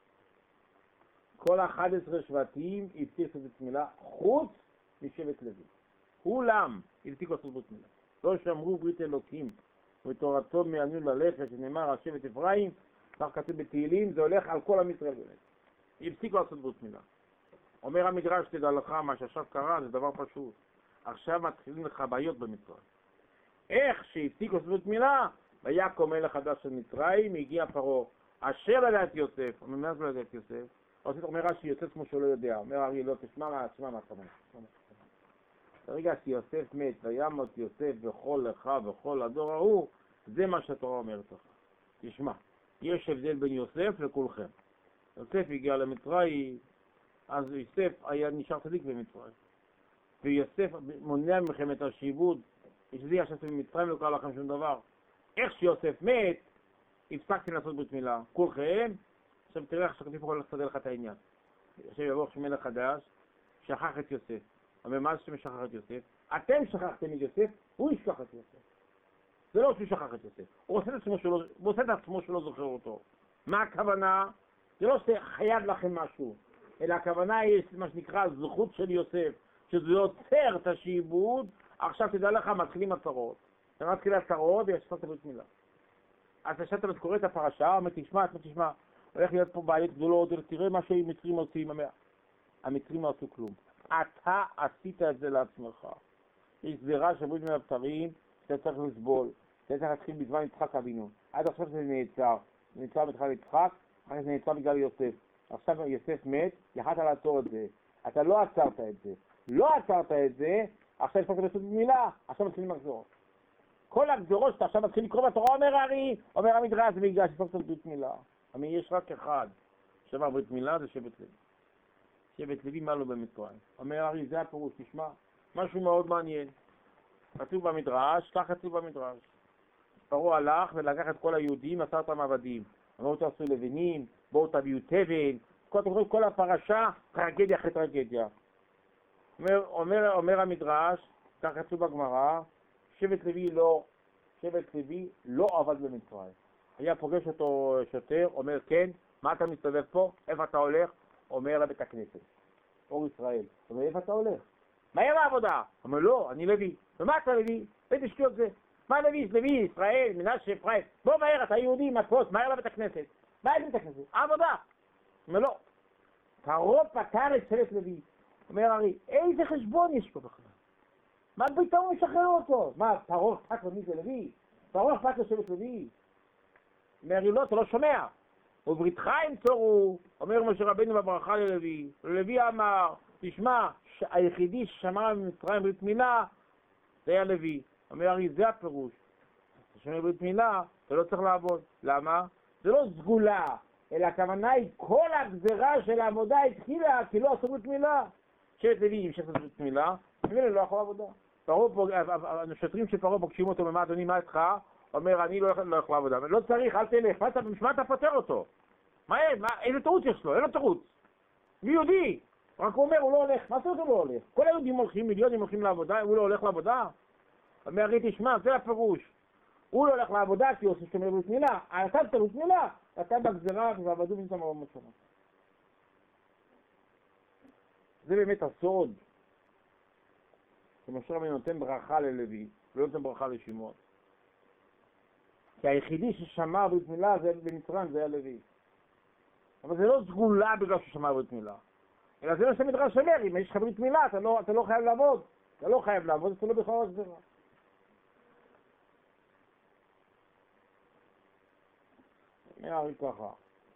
כל אחד עשר שבטים הבטיחו את הברית מילה, חוץ משבט לוי. כולם הבטיחו את הברית מילה. לא שמרו ברית אלוקים, ותורתו מענו ללכת, שנאמר על שבט אפרים, כך כתוב בתהילים, זה הולך על כל עם ישראל באמת. הבטיחו לעשות ברית מילה. אומר המדרש, תדע לך, מה שעכשיו קרה זה דבר פשוט. עכשיו מתחילים לך בעיות במצרים. איך שהבטיחו לעשות ברית מילה, ויקום מלך חדש של מצרים, הגיע פרעה. אשר לא ידע את יוסף, אומר מה זה לא ידע את יוסף? אומר רש"י יוסף כמו שהוא לא יודע, אומר הרי לא תשמע מה, תשמע מה אתה אומר. ברגע שיוסף מת וימות יוסף בכל לך וכל הדור ההוא, זה מה שהתורה אומרת לך. תשמע, יש הבדל בין יוסף לכולכם. יוסף הגיע למצרים, אז יוסף היה נשאר צדיק במצרים. ויוסף מונע מכם את השיבוד, שזה ישבתם במצרים לא קרה לכם שום דבר. איך שיוסף מת, הפסקתי לעשות ברית מילה, כולכם, עכשיו תראה איך שכתוב פה לסדר לך את העניין. עכשיו יבוא מלך חדש, שכח את יוסף. אבל מה זה שמשכח את יוסף? אתם שכחתם את יוסף, הוא ישכח את יוסף. זה לא שהוא שכח את יוסף, הוא עושה את עצמו שלא, הוא עושה את עצמו שלא זוכר אותו. מה הכוונה? זה לא שחייב לכם משהו, אלא הכוונה היא מה שנקרא זכות של יוסף, שזה יוצר את השיבוד, עכשיו תדע לך, מתחילים הצרות. אתה מתחיל הצרות ויש לעשות ברית מילה. אז כשאתה קורא את הפרשה, אומר תשמע, תשמע, הולך להיות פה בעיות גדולות, תראה מה שהמצרים עושים. המצרים לא עשו כלום. אתה עשית את זה לעצמך. יש גזירה שבויים מן הבשרים, שאתה צריך לסבול. אתה צריך להתחיל בזמן יצחק אבינו. עד עכשיו זה נעצר. זה נעצר בתחיל יצחק, אחרי זה נעצר בגלל יוסף. עכשיו יוסף מת, יכלת לעצור את זה. אתה לא עצרת את זה. לא עצרת את זה, עכשיו יש לך לעשות מילה, עכשיו מתחילים לחזור. כל הגזירות שאתה עכשיו מתחיל לקרוא בתורה, אומר הרי, אומר המדרש, זה בגלל שפרסת ברית מילה. אבל יש רק אחד שבר ברית מילה, זה שבט לוי. שבט לוי מה לא במצרים. אומר הרי, זה הפירוש, תשמע, משהו מאוד מעניין. כתוב במדרש, כך כתוב במדרש. פרעה הלך ולקח את כל היהודים, עשה אותם עבדים. אמרו תעשו לבנים, בואו תביאו תבן, כל, כל הפרשה, טרגדיה אחרי טרגדיה. אומר, אומר, אומר המדרש, כך כתוב בגמרא, שבט לוי לא, שבט לוי לא עבד במצרים. היה פוגש אותו שוטר, אומר כן, מה אתה מסתובב פה? איפה אתה הולך? אומר לבית הכנסת, אור ישראל. אומר איפה אתה הולך? מהר לעבודה. אומר לא, אני לוי. ומה אתה לוי? איזה שטויות זה? מה לוי? לוי, ישראל, מנשה, אפרים. בוא מהר, אתה יהודי, מטפוס, מהר לבית הכנסת. מה יש בית הכנסת? עבודה. אומר לא. פרעה פטר את שבט לוי. אומר הרי, איזה חשבון יש פה בכלל? מה פתאום משחרר אותו? מה, פרעה אכפת לו מי זה לוי? פרעה אכפת לו שבט לוי? אומר לא, אתה לא שומע. ובריתך עם צורו, אומר משה רבנו בברכה ללוי. ללוי אמר, תשמע, היחידי ששמר במצרים ברית מילה, זה היה לוי. אומר הרי זה הפירוש. אתה שומר ברית מילה, אתה לא צריך לעבוד. למה? זה לא סגולה, אלא הכוונה היא כל הגזרה של העבודה התחילה כי לא עשו ברית מילה. שבט לוי המשך לעשות ברית מילה, ומילא לא יכול לעבודה. השוטרים שפרעה פוגשים אותו, ומה אדוני, מה איתך? אומר, אני לא יכול לעבודה. לא צריך, אל תלך. מה אתה פותר אותו? מה, איזה טעות יש לו? אין לו טעות. מי יהודי? רק הוא אומר, הוא לא הולך. מה זה הוא לא הולך? כל היהודים הולכים, מיליונים הולכים לעבודה, הוא לא הולך לעבודה? אומר, הרי תשמע, זה הפירוש. הוא לא הולך לעבודה כי הוא עושה שומר ברית מילה. אתה עושה ברית מילה, אתה בגזרה ועבדו בנתה מאוד שונה. זה באמת הסוד. שמשה רבנו נותן ברכה ללוי, ולא נותן ברכה לשמעון. כי היחידי ששמר ברית מילה זה במצרים, זה היה לוי. אבל זה לא סגולה בגלל ששמר ברית מילה. אלא זה מה שהמדרש אומר, אם יש לך ברית מילה, אתה לא, אתה לא חייב לעבוד. אתה לא חייב לעבוד, אתה לא בכלל גזרה. נראה ככה.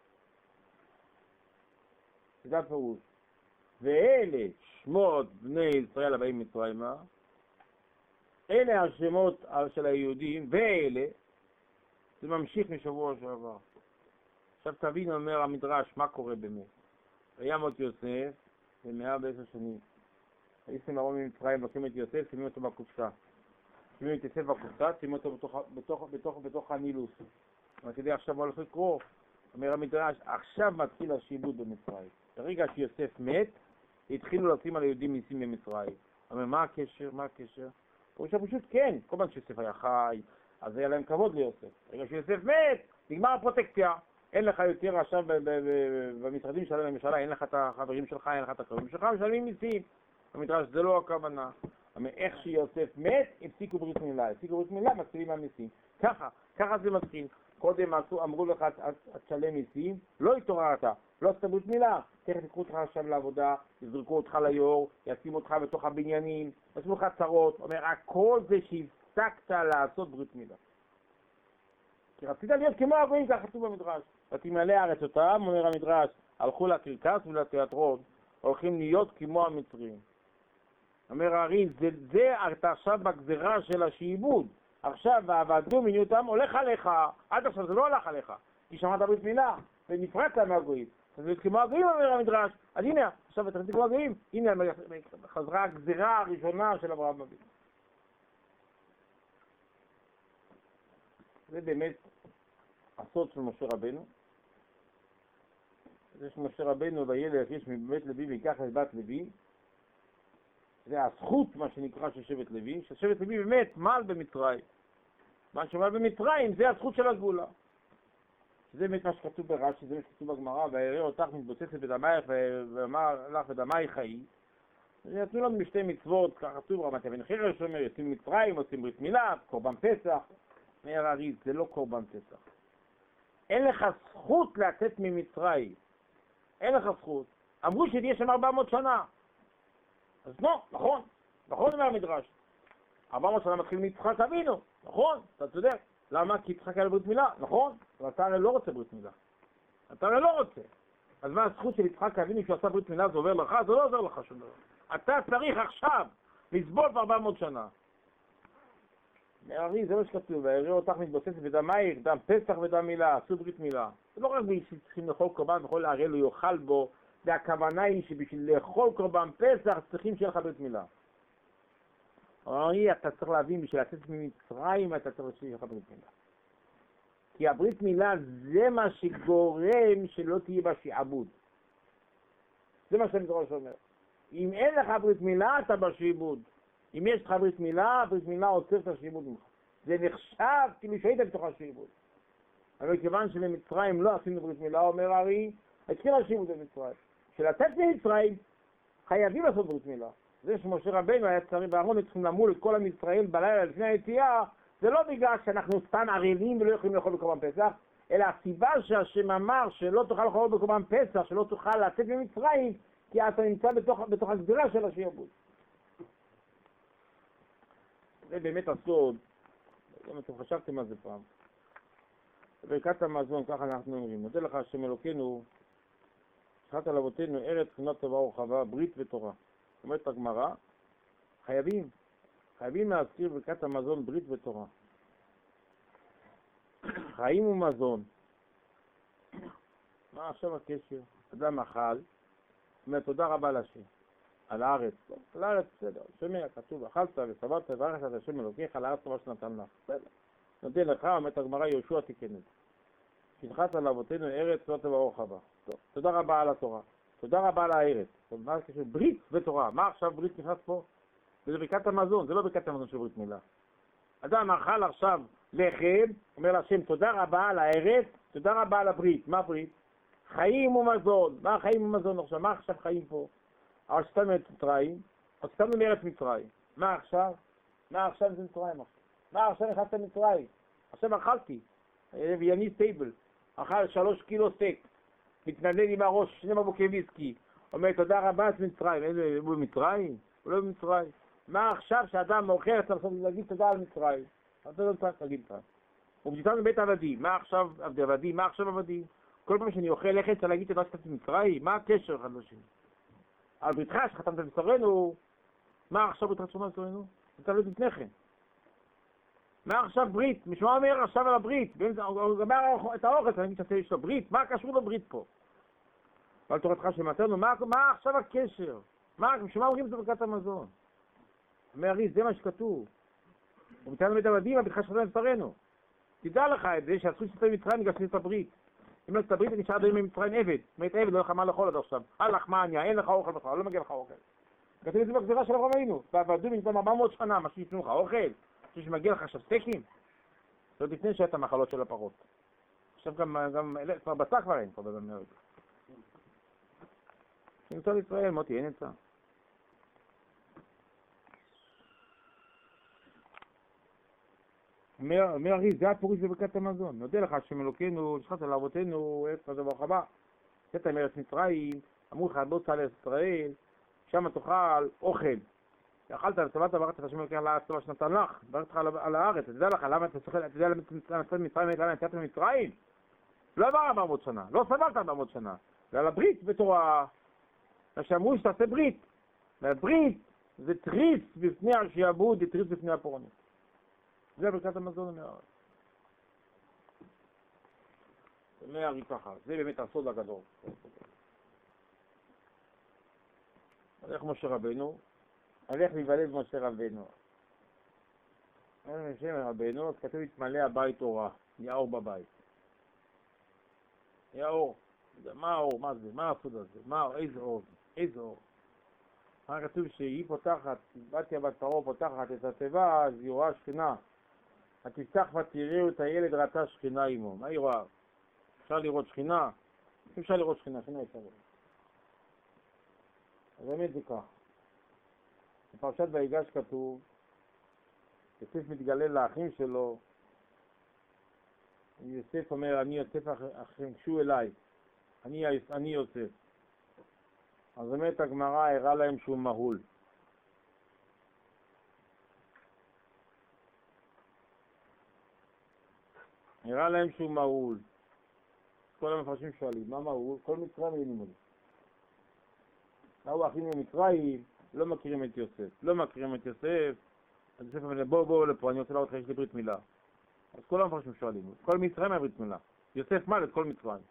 זה הפירוש. ואלה שמות בני ישראל הבאים מצרימה, אלה השמות של היהודים, ואלה, זה ממשיך משבוע שעבר. עכשיו תבין, אומר המדרש, מה קורה באמת. היה מות יוסף, במאה ועשר שנים. היסים הרום ממצרים, לוקחים את יוסף, שימים אותו בקופסה. שימים את יוסף בקופסה, שימים אותו בתוך, בתוך, בתוך, בתוך הנילוס. אבל כדי עכשיו מה הולך לקרוא, אומר המדרש, עכשיו מתחיל השיבוד במצרים. ברגע שיוסף מת, התחילו לשים על היהודים מיסים במצרים. אומר, מה הקשר? מה הקשר? פשוט פשוט כן, כל פעם שיוסף היה חי, אז היה להם כבוד ליוסף. ברגע שיוסף מת, נגמר הפרוטקציה. אין לך יותר עכשיו במשרדים של הממשלה, אין לך את החברים שלך, אין לך את הקרבים שלך, משלמים מיסים. במדרש זה לא הכוונה. אומר, איך שיוסף מת, הפסיקו ברית מילה. הפסיקו ברית מילה, מתחילים מהמיסים. ככה, ככה זה מתחיל. קודם אמרו לך, את שלם מיסים, לא התעוררת, לא עשית ברית מילה. תכף תקחו אותך עכשיו לעבודה, יזרקו אותך ליור, ישימו אותך בתוך הבניינים, ישימו לך צרות. אומר, הכל זה שהפסקת לעשות ברית מילה. כי רצית להיות כמו הגויים, כך כתוב במדרש. ותמלא הארץ אותם, אומר המדרש, הלכו לקרקס ולתיאטרון, הולכים להיות כמו המצרים. אומר הרי, זה, זה אתה עכשיו בגזרה של השעבוד. עכשיו, ועבדו מיניותם, הולך עליך. עד עכשיו זה לא הולך עליך, כי שמעת ברית מילה, ונפרדת מהגויים. אז זה כמו הגויים, אומר המדרש. אז הנה, עכשיו אתה תקרא הגויים, הנה חזרה הגזרה הראשונה של אברהם אבינו. זה באמת הסוד של משה רבנו. זה שמשה רבנו וילך יש מבית לוי ויקח את בת לוי. זה הזכות, מה שנקרא, של שבט לוי, ששבט לוי באמת מעל במצרים. מה שמעל במצרים זה הזכות של הגאולה. זה באמת מה שכתוב ברש"י, זה מה שכתוב בגמרא, ויראה אותך מתבוססת בדמייך ואמר לך בדמי חיי. נתנו לנו בשתי מצוות, כך כתוב רמת אבן חרש, שאומר, יוצאים מצרים, עושים ברית מילה, קורבן פסח. אומר הרי, זה לא קורבן פסח. אין לך זכות לצאת ממצרים. אין לך זכות. אמרו שתהיה שם ארבע מאות שנה. אז לא, נכון, נכון אומר המדרש. ארבע מאות שנה מתחיל מיצחק אבינו, נכון, אתה צודק. למה? כי יצחק היה ברית מילה, נכון, אבל אתה הרי לא רוצה ברית מילה. אתה הרי לא רוצה. אז מה הזכות של יצחק אבינו שהוא עשה ברית מילה, זה עובר לך? זה לא עובר לך שום דבר. אתה צריך עכשיו לסבול בארבע מאות שנה. הרי זה לא שכתוב, ויראה אותך מתבוססת בדמייך, דם פסח ודם מילה, עשו ברית מילה. זה לא רק שצריכים לאכול קורבן וכל הרי לא יאכל בו, והכוונה היא שבשביל לאכול קורבן פסח צריכים שיהיה לך ברית מילה. הרי אתה צריך להבין, בשביל לצאת ממצרים אתה צריך שיהיה לך ברית מילה. כי הברית מילה זה מה שגורם שלא תהיה בה שעבוד. זה מה שהמדרש אומר. אם אין לך ברית מילה אתה בשעבוד. אם יש לך ברית מילה, ברית מילה עוצר את השעבוד ממך. זה נחשב כאילו שהיית בתוך השעבוד. אבל כיוון שבמצרים לא עשינו ברית מילה, אומר הרי, התחיל השעבוד במצרים. שלצאת ממצרים חייבים לעשות ברית מילה. זה שמשה רבנו היה צריך ואהרון צריכים למול את כל עם ישראל בלילה לפני היציאה, זה לא בגלל שאנחנו סתם ערלים ולא יכולים לאכול בקורבן פסח, אלא הסיבה שהשם אמר שלא תוכל לאכול בקורבן פסח, שלא תוכל לצאת ממצרים, כי אתה נמצא בתוך, בתוך הגזירה של השעבוד. זה באמת הסוד, אם אתם חשבתם על זה פעם. בברכת המזון, ככה אנחנו אומרים, מודה לך השם אלוקינו, שחת על אבותינו ארץ חמת טובה ורחבה, ברית ותורה. אומרת הגמרא, חייבים. חייבים להזכיר ברכת המזון ברית ותורה. חיים ומזון. מה עכשיו הקשר? אדם אכל, אומר תודה רבה להשם. על הארץ, על הארץ בסדר, שומע, כתוב, אכלת וסברת וברכת את השם אלוקיך על הארץ טובה שנתן לך, בסדר. נותן לך, אומרת הגמרא, יהושע תיקן את זה. שנחת על אבותינו ארץ לא תברך הבא. טוב, תודה רבה על התורה. תודה רבה על הארץ. מה זה קשור? ברית ותורה. מה עכשיו ברית נכנס פה? זה ברכת המזון, זה לא ברכת המזון של ברית מילה. אדם אכל עכשיו לחם, אומר להשם תודה רבה על הארץ, תודה רבה על הברית. מה ברית? חיים ומזון. מה חיים ומזון עכשיו? מה עכשיו חיים פה? אבל שתנו מארץ מצרים, אז שתנו מארץ מצרים. מה עכשיו? מה עכשיו זה מצרים עכשיו? מה עכשיו נכנסת מצרים? עכשיו אכלתי. ויאני סטייבל. אכל שלוש קילו סטייק. מתנדל עם הראש, שני מבוקי ויסקי. אומר תודה רבה את מצרים. איזה, הוא במצרים? הוא לא במצרים. מה עכשיו שאדם מאוחר צריך להגיד תודה על מצרים? אתה לא צריך להגיד תודה. ובגלל בבית עבדים. מה עכשיו עבדים? מה עכשיו עבדים? כל פעם שאני אוכל לחם צריך להגיד תודה שאתה מצרים? מה הקשר אחד לשני? על בריתך שחתמת בצורנו, מה עכשיו בריתך שחתמת בצורנו? אתה לא תתנחם. מה עכשיו ברית? משמע אומר עכשיו על הברית, הוא גמר את האוכל, אני מתעשה יש לו ברית, מה קשור לברית פה? ועל תורתך שמתנו, מה, מה עכשיו הקשר? מה, משמע אומרים זה ברכת המזון? אומר הרי"ש, זה מה שכתוב. ובצלנו בית עבדים, על בריתך שחתמת בצורנו. תדע לך את זה, שהזכות שאתה במצרים נגשת את הברית. אם לא את הברית, נשאר עד היום במצרים עבד. אומרת עבד, לא לך מה לאכול עד עכשיו. על לחמניה, אין לך אוכל בכלל, לא מגיע לך אוכל. כתוב את זה בגזירה של אברהם אבינו. ועבדו במצרים ארבע מאות שנה, מה שיתנו לך אוכל. חושב שמגיע לך עכשיו סטייקים? זאת לפני שאת המחלות של הפרות. עכשיו גם, גם, כבר בצע כבר אין פה באמריקה. נמצא לישראל, מוטי, אין נמצא. אומר הרי"ש, זה הפירוש בברכת המזון. נודה לך השם אלוקינו, נשחט על אבותינו, ארץ כזה ברוך הבא. יצאת מארץ מצרים, אמרו לך בוא צא לארץ ישראל, שם תאכל אוכל. אכלת וצבעת ברכת את השם אלוקיך על הארץ טובה שנתן לך, ברכת לך על הארץ, תדע לך, למה אתה צריך, אתה יודע למה יצאת ממצרים, למה יצאת ממצרים? לא עבר ארבע מאות שנה, לא סבלת ארבע מאות שנה, זה על הברית בתורה, שאמרו שתעשה ברית, והברית זה תריס בפני השעבוד, זה תריס בפני הפורענות. זה ברכת המזון אומר הרי"ש. אומר הרי"ש ככה, זה באמת הסוד הגדול. הלך משה רבנו, הלך להיוולד משה רבנו. אומר משה רבנו, אז כתוב התמלא הבית אורה, נהיה אור בבית. נהיה אור. מה האור? מה זה? מה הסוד הזה? מה, איזה אור זה? איזה אור? מה כתוב שהיא פותחת, בתיה בת פרעה פותחת את התיבה, אז היא רואה שכינה. התפתח ותראו את הילד ראתה שכינה עמו. מה היא רואה? אפשר לראות שכינה? אפשר לראות שכינה, שכינה אפשר לראות. אז באמת זה כך. בפרשת ויגש כתוב, יוסף מתגלה לאחים שלו, יוסף אומר, אני יוסף אחים, גשו אליי, אני, אני יוסף. אז באמת הגמרא הראה להם שהוא מהול. הראה להם שהוא מהול. כל המפרשים שואלים, מה מהול? כל מצרים אין לימוד. ראו אחים ממצרים, לא מכירים את יוסף. לא מכירים את יוסף. אז יוסף אומר, בוא בוא לפה, אני רוצה לראות לך, יש לי ברית מילה. אז כל המפרשים שואלים, כל מצרים היה ברית מילה. יוסף מעל את כל מצרים.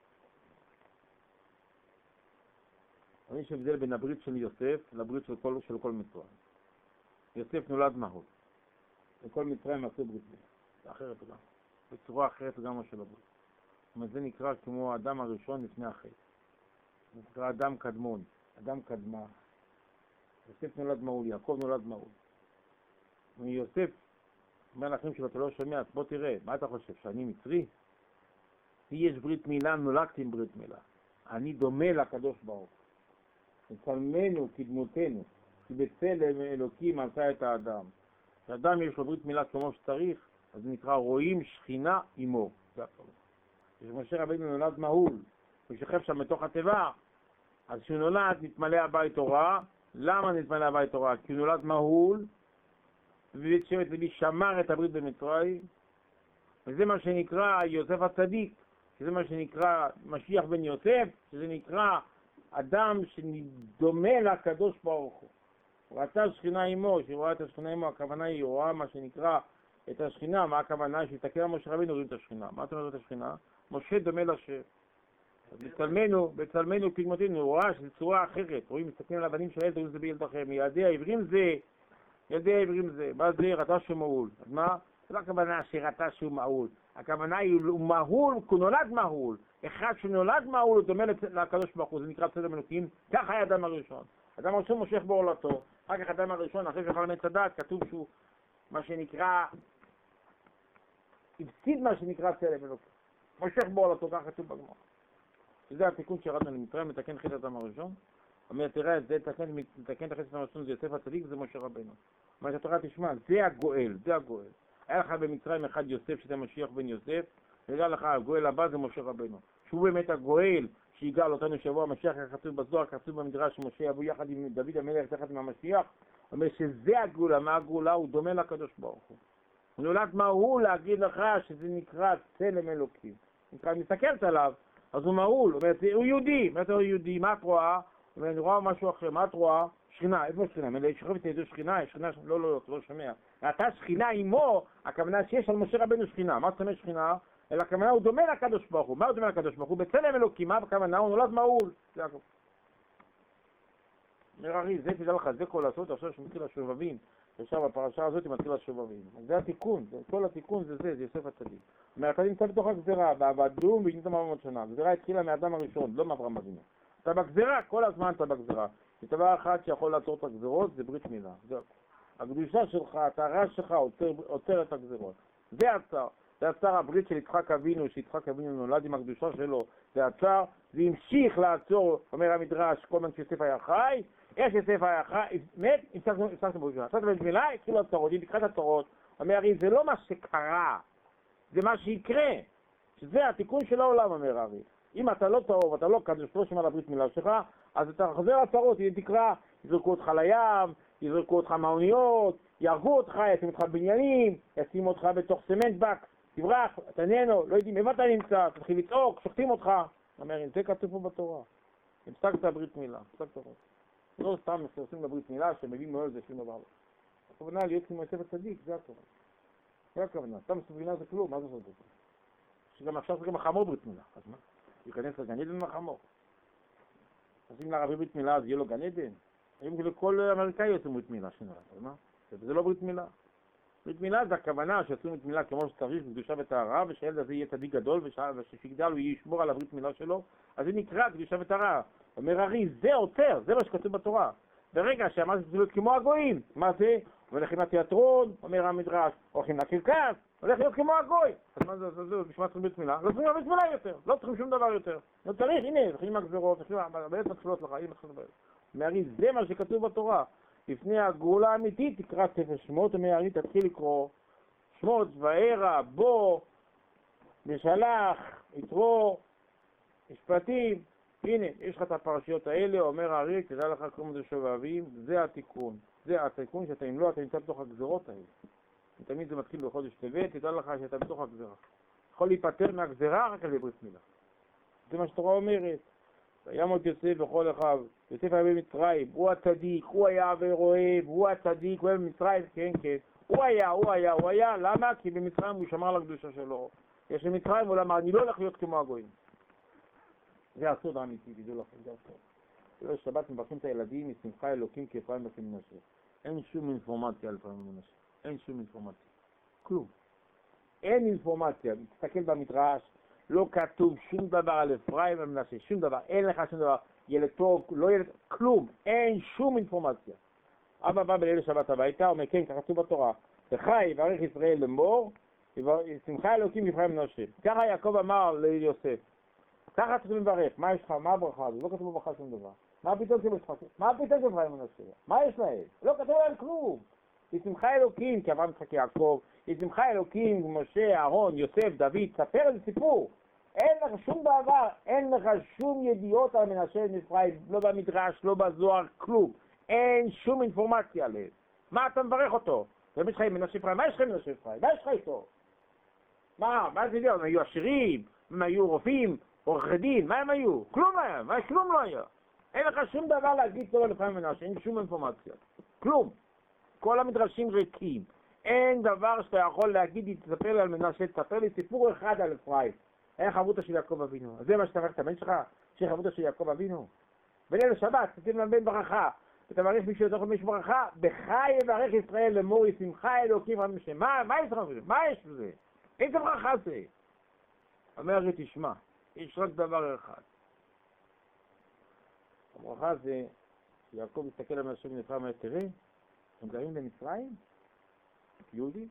אבל יש הבדל בין הברית של יוסף לברית של כל, של כל מצרים. יוסף נולד מהול. וכל מצרים עשו ברית מילה. זה אחרת גם. בצורה אחרת גם של הברית. זאת אומרת, זה נקרא כמו האדם הראשון לפני החטא. זה נקרא אדם קדמון, אדם קדמה. יוסף נולד מהול, יעקב נולד מהול. ויוסף אומר לאחים שלו, אתה לא שומע, אז בוא תראה, מה אתה חושב, שאני מצרי? לי יש ברית מילה, נולדתי עם ברית מילה. אני דומה לקדוש ברוך. נצלמנו כדמותנו, כי בצלם אלוקים עשה את האדם. כשאדם יש לו ברית מילה כמו שצריך, אז זה נקרא רואים שכינה עמו. זה הכל. כשמשה רבנו נולד מהול, ושכב שם בתוך התיבה, אז כשהוא נולד נתמלא הבית תורה. למה נתמלא הבית תורה? כי הוא נולד מהול, ובית שבט לוי שמר את הברית במצרים, וזה מה שנקרא יוסף הצדיק, שזה מה שנקרא משיח בן יוסף, שזה נקרא אדם שדומה לקדוש ברוך הוא. רצה שכינה עמו, שהיא רואה את השכינה עמו, הכוונה היא רואה מה שנקרא את השכינה, מה הכוונה? שהסתכל על משה רבינו רואים את השכינה. מה אתה אומר את השכינה? משה דומה לשם. בצלמנו, בצלמנו כדמותנו, הוא רואה שזו צורה אחרת. רואים, מסתכלים על הבנים של ילד, רואים זה בילד אחר. מיעדי העברים זה, ילדי העברים זה. מה זה? רצה שהוא מעול. אז מה? זה לא הכוונה שרצה שהוא מעול. הכוונה היא, הוא מעול, הוא נולד מעול. אחד שנולד מעול, הוא דומה לקדוש ברוך הוא. זה נקרא צלם אלוקים. כך היה אדם הראשון. אדם הראשון מושך בעולתו. אחר כך אדם הראשון, אחרי שחר מצדת, כתוב שהוא, מה שנקרא, הפסיד מה שנקרא צלם אלוקים. מושך בעולתו, כך כתוב בגמרא. שזה התיקון שירדנו למצרים, מתקן חטא אדם הראשון. אומר, תראה, זה מתקן את החטא אדם הראשון, זה יוסף הצדיק, זה משה רבנו. מה שהתורה תשמע, זה הגואל, זה הגואל. היה לך במצרים אחד יוסף, שזה משיח בן יוסף, ויגע לך, הגואל הבא זה משה רבנו. שהוא באמת הגואל שיגאל אותנו שבוע המשיח, כתוב בזוהר, כתוב במדרש, שמשה יבוא יחד עם דוד המלך, יחד עם המשיח. אומר שזה הגאולה, מה הגאולה? הוא דומה לקדוש ברוך הוא. הוא נולד מהול להגיד לך שזה נקרא צלם אלוקים. נקרא, מסתכלת עליו, אז הוא מהול, הוא יהודי. מה אתה אומר יהודי? מה את רואה? אני רואה משהו אחר, מה את רואה? שכינה, איפה שכינה? מלא שכבת ידו שכינה, שכינה, לא, לא, לא שומע. אתה שכינה עמו, הכוונה שיש על משה רבנו שכינה. מה זאת אומרת שכינה? אלא הכוונה הוא דומה לקדוש ברוך הוא. מה הוא דומה לקדוש ברוך הוא? בצלם אלוקים, מה הכוונה? הוא נולד מהול. זה הכל. מררי, זה תדע לך, זה כל לעשות, עכשיו שמתחיל השובבים. עכשיו בפרשה הזאת מתחיל השובבים. זה התיקון, כל התיקון זה זה, זה יוסף הצדיק. אתה נמצא בתוך הגזרה, ועבדום והגנית ארבע מאות שנה. הגזרה התחילה מהאדם הראשון, לא מאברהם אבינו. אתה בגזרה, כל הזמן אתה בגזרה. יש דבר אחד שיכול לעצור את הגזרות, זה ברית מילה. הקדושה שלך, הטהרה שלך עוצר את הגזרות. זה עצר. זה עצר הברית של יצחק אבינו, שיצחק אבינו נולד עם הקדושה שלו. זה עצר, זה המשיך לעצור, אומר המדרש, כל זמן שיוסף היה חי, איך יוסף היה חי, מת, הפסקנו ברית מילה. הפסקנו ברית מילה, התחילו הצרות, היא תקחת הצרות. אומר הרי, זה לא מה שקרה, זה מה שיקרה. שזה התיקון של העולם, אומר הרי. אם אתה לא טוב, אתה לא קדוש, לא שמע לברית מילה שלך, אז אתה חוזר לצרות, היא תקרא, יזרקו אותך לים, יזרקו אותך מהאוניות, יהרגו אותך, ישימו אותך בבניינים, ישימו אותך בתוך סמנט בקס, תברח, תעניינו, לא יודעים, איפה אתה נמצא, תתחיל לצעוק, שוחטים אותך. אומר, זה כתוב פה בתורה. הפסקת ברית מילה, הפסקת ברית. לא סתם עושים לברית מילה, שמביאים מאוד זה שום דבר. הכוונה להיות כמו יוסף הצדיק, זה הכוונה. זה הכוונה, סתם סבינה זה כלום, מה זה זאת? שגם עכשיו זה גם החמור ברית מילה, אז מה? ייכנס לגן עדן מהחמור. אז אם לערבי ברית מילה אז יהיה לו גן עדן. היום לכל אמריקאי יוצאים ברית מילה שנראה, אז מה? זה לא ברית מילה. ברית מילה זה הכוונה שעשו ברית מילה כמו שצריך, בקדושה וטהרה, ושהילד הזה יהיה צדיק גדול, וששיגדל הוא ישמור על הברית מילה שלו, אז זה נקרא קדושה וטהרה. אומר הרי, זה עוצר, זה מה שכתוב בתורה. ברגע שאמרתי שזה להיות כמו הגויים, מה זה? הולכים לתיאטרון, אומר המדרש, הולכים לקרקס, הולך להיות כמו הגוי. אז מה זה, זה, זה, בשביל צריכים ברית מילה? לא צריכים ברית מילה יותר, לא צריכים שום דבר יותר. לא צריך, הנה, הולכים עם הגזרות, בעצם מתחילות לך, הנה מתחילות בעצם. אומר הרי, זה מה שכתוב בתורה. לפני הגאולה האמיתית תקרא ספר שמות, אומר הרי, תתחיל לקרוא שמות, וערה, בו, משלח, יתרו, משפטים. הנה, יש לך את הפרשיות האלה, אומר הרי, תדע לך כלום זה שובבים, זה התיקון. זה התיקון שאתה אם לא, אתה נמצא בתוך הגזרות האלה. תמיד זה מתחיל בחודש טבת, תדע לך שאתה בתוך הגזרה. יכול להיפטר מהגזרה רק על ברית מילה. זה מה שתורה אומרת. וימות יוסף בכל אחיו, יוסף היה במצרים, הוא הצדיק, הוא היה ואוהב, הוא הצדיק, הוא היה במצרים, כן, כן. הוא היה, הוא היה, הוא היה, למה? כי במצרים הוא שמר על הקדושה שלו. יש במצרים, הוא אמר, אני לא הולך להיות כמו הגויים. זה הסוד האמיתי, תדעו לכם, זה הסוד. ולא שבת מברכים את הילדים, משמחה אלוקים כאפרים ומנשה. אין שום אינפורמציה על אפרים ומנשה. אין שום אינפורמציה. כלום. אין אינפורמציה. תסתכל במדרש, לא כתוב שום דבר על אפרים ומנשה, שום דבר. אין לך שום דבר. ילד טוב, לא ילד, כלום. אין שום אינפורמציה. אבא בא בליל שבת הביתה, אומר כן, ככה כתוב בתורה. וחי יברך ישראל לאמור, שמחה אלוקים כאפרים ומנשה. ככה יעקב אמר ליוסף. ככה צריכים לברך, מה יש לך, מה הברכה הזו? לא כתוב בברכה שום דבר. מה פתאום שבשחק? מה פתאום שבחיים מנשה? מה יש להם? לא כתוב להם כלום. ישמחה אלוקים, כי עבר משחק יעקב, ישמחה אלוקים, משה, אהרון, יוסף, דוד, ספר איזה סיפור. אין לך שום דבר, אין לך שום ידיעות על מנשה נפריים, לא במדרש, לא בזוהר, כלום. אין שום אינפורמציה עליהם. מה אתה מברך אותו? זה יש לך עם מנשה נפריים, מה יש לך עם מנשה נפריים? מה יש לך איתו? מה? מה זה יודע? הם היו עשירים, הם היו רופאים, עורכי דין, מה הם היו? כלום היה, מה כלום לא היה. אין לך שום דבר להגיד טוב על אפרים ומנשה, אין שום אינפורמציה. כלום. כל המדרשים ריקים. אין דבר שאתה יכול להגיד, תספר לי על מנשה, תספר לי סיפור אחד על אפרים. היה חברותא של יעקב אבינו. אז זה מה שתברך את הבן שלך, שיהיה חברותא של יעקב אבינו. בליל השבת, תתן לבן ברכה. ותברך מישהו יותר מישהו ברכה, בחי יברך ישראל לאמור ישמחה אלוקים רב משם. מה, מה יש לך? מה יש בזה? איזה ברכה זה? אומר לי, תשמע, יש רק דבר אחד. הברכה זה, שיעקב מסתכל על מנשה בן אפרים, אומר, תראה, הם גרים במצרים? יהודי?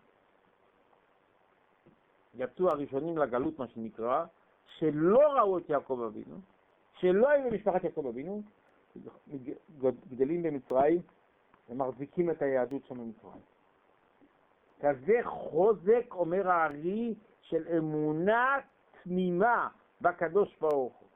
יצאו הראשונים לגלות, מה שנקרא, שלא ראו את יעקב אבינו, שלא היו במשפחת יעקב אבינו, גדלים במצרים ומחזיקים את היהדות שם במצרים. כזה חוזק, אומר הארי, של אמונה תמימה בקדוש ברוך הוא.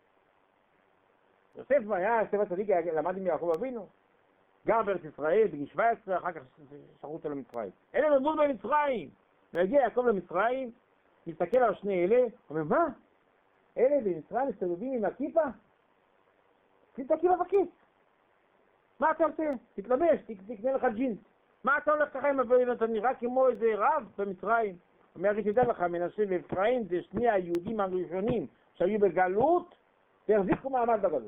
יוסף היה, יוסף הצדיק, למד עם יעקב אבינו, גר בארץ ישראל, בגיל שבע עשרה, אחר כך שחררו אותו למצרים. אלה נולדו במצרים. והגיע יעקב למצרים, מסתכל על שני אלה, אומר, מה? אלה במצרים מסתובבים עם הכיפה? שים את הכיפה בכיס. מה אתה עושה? תתלבש, תקנה לך ג'ינס. מה אתה הולך ככה עם הבאים? אתה נראה כמו איזה רב במצרים. אומר, אני תדע לך, מנשה ואפרים זה שני היהודים הראשונים שהיו בגלות, והחזיקו מעמד בגלות.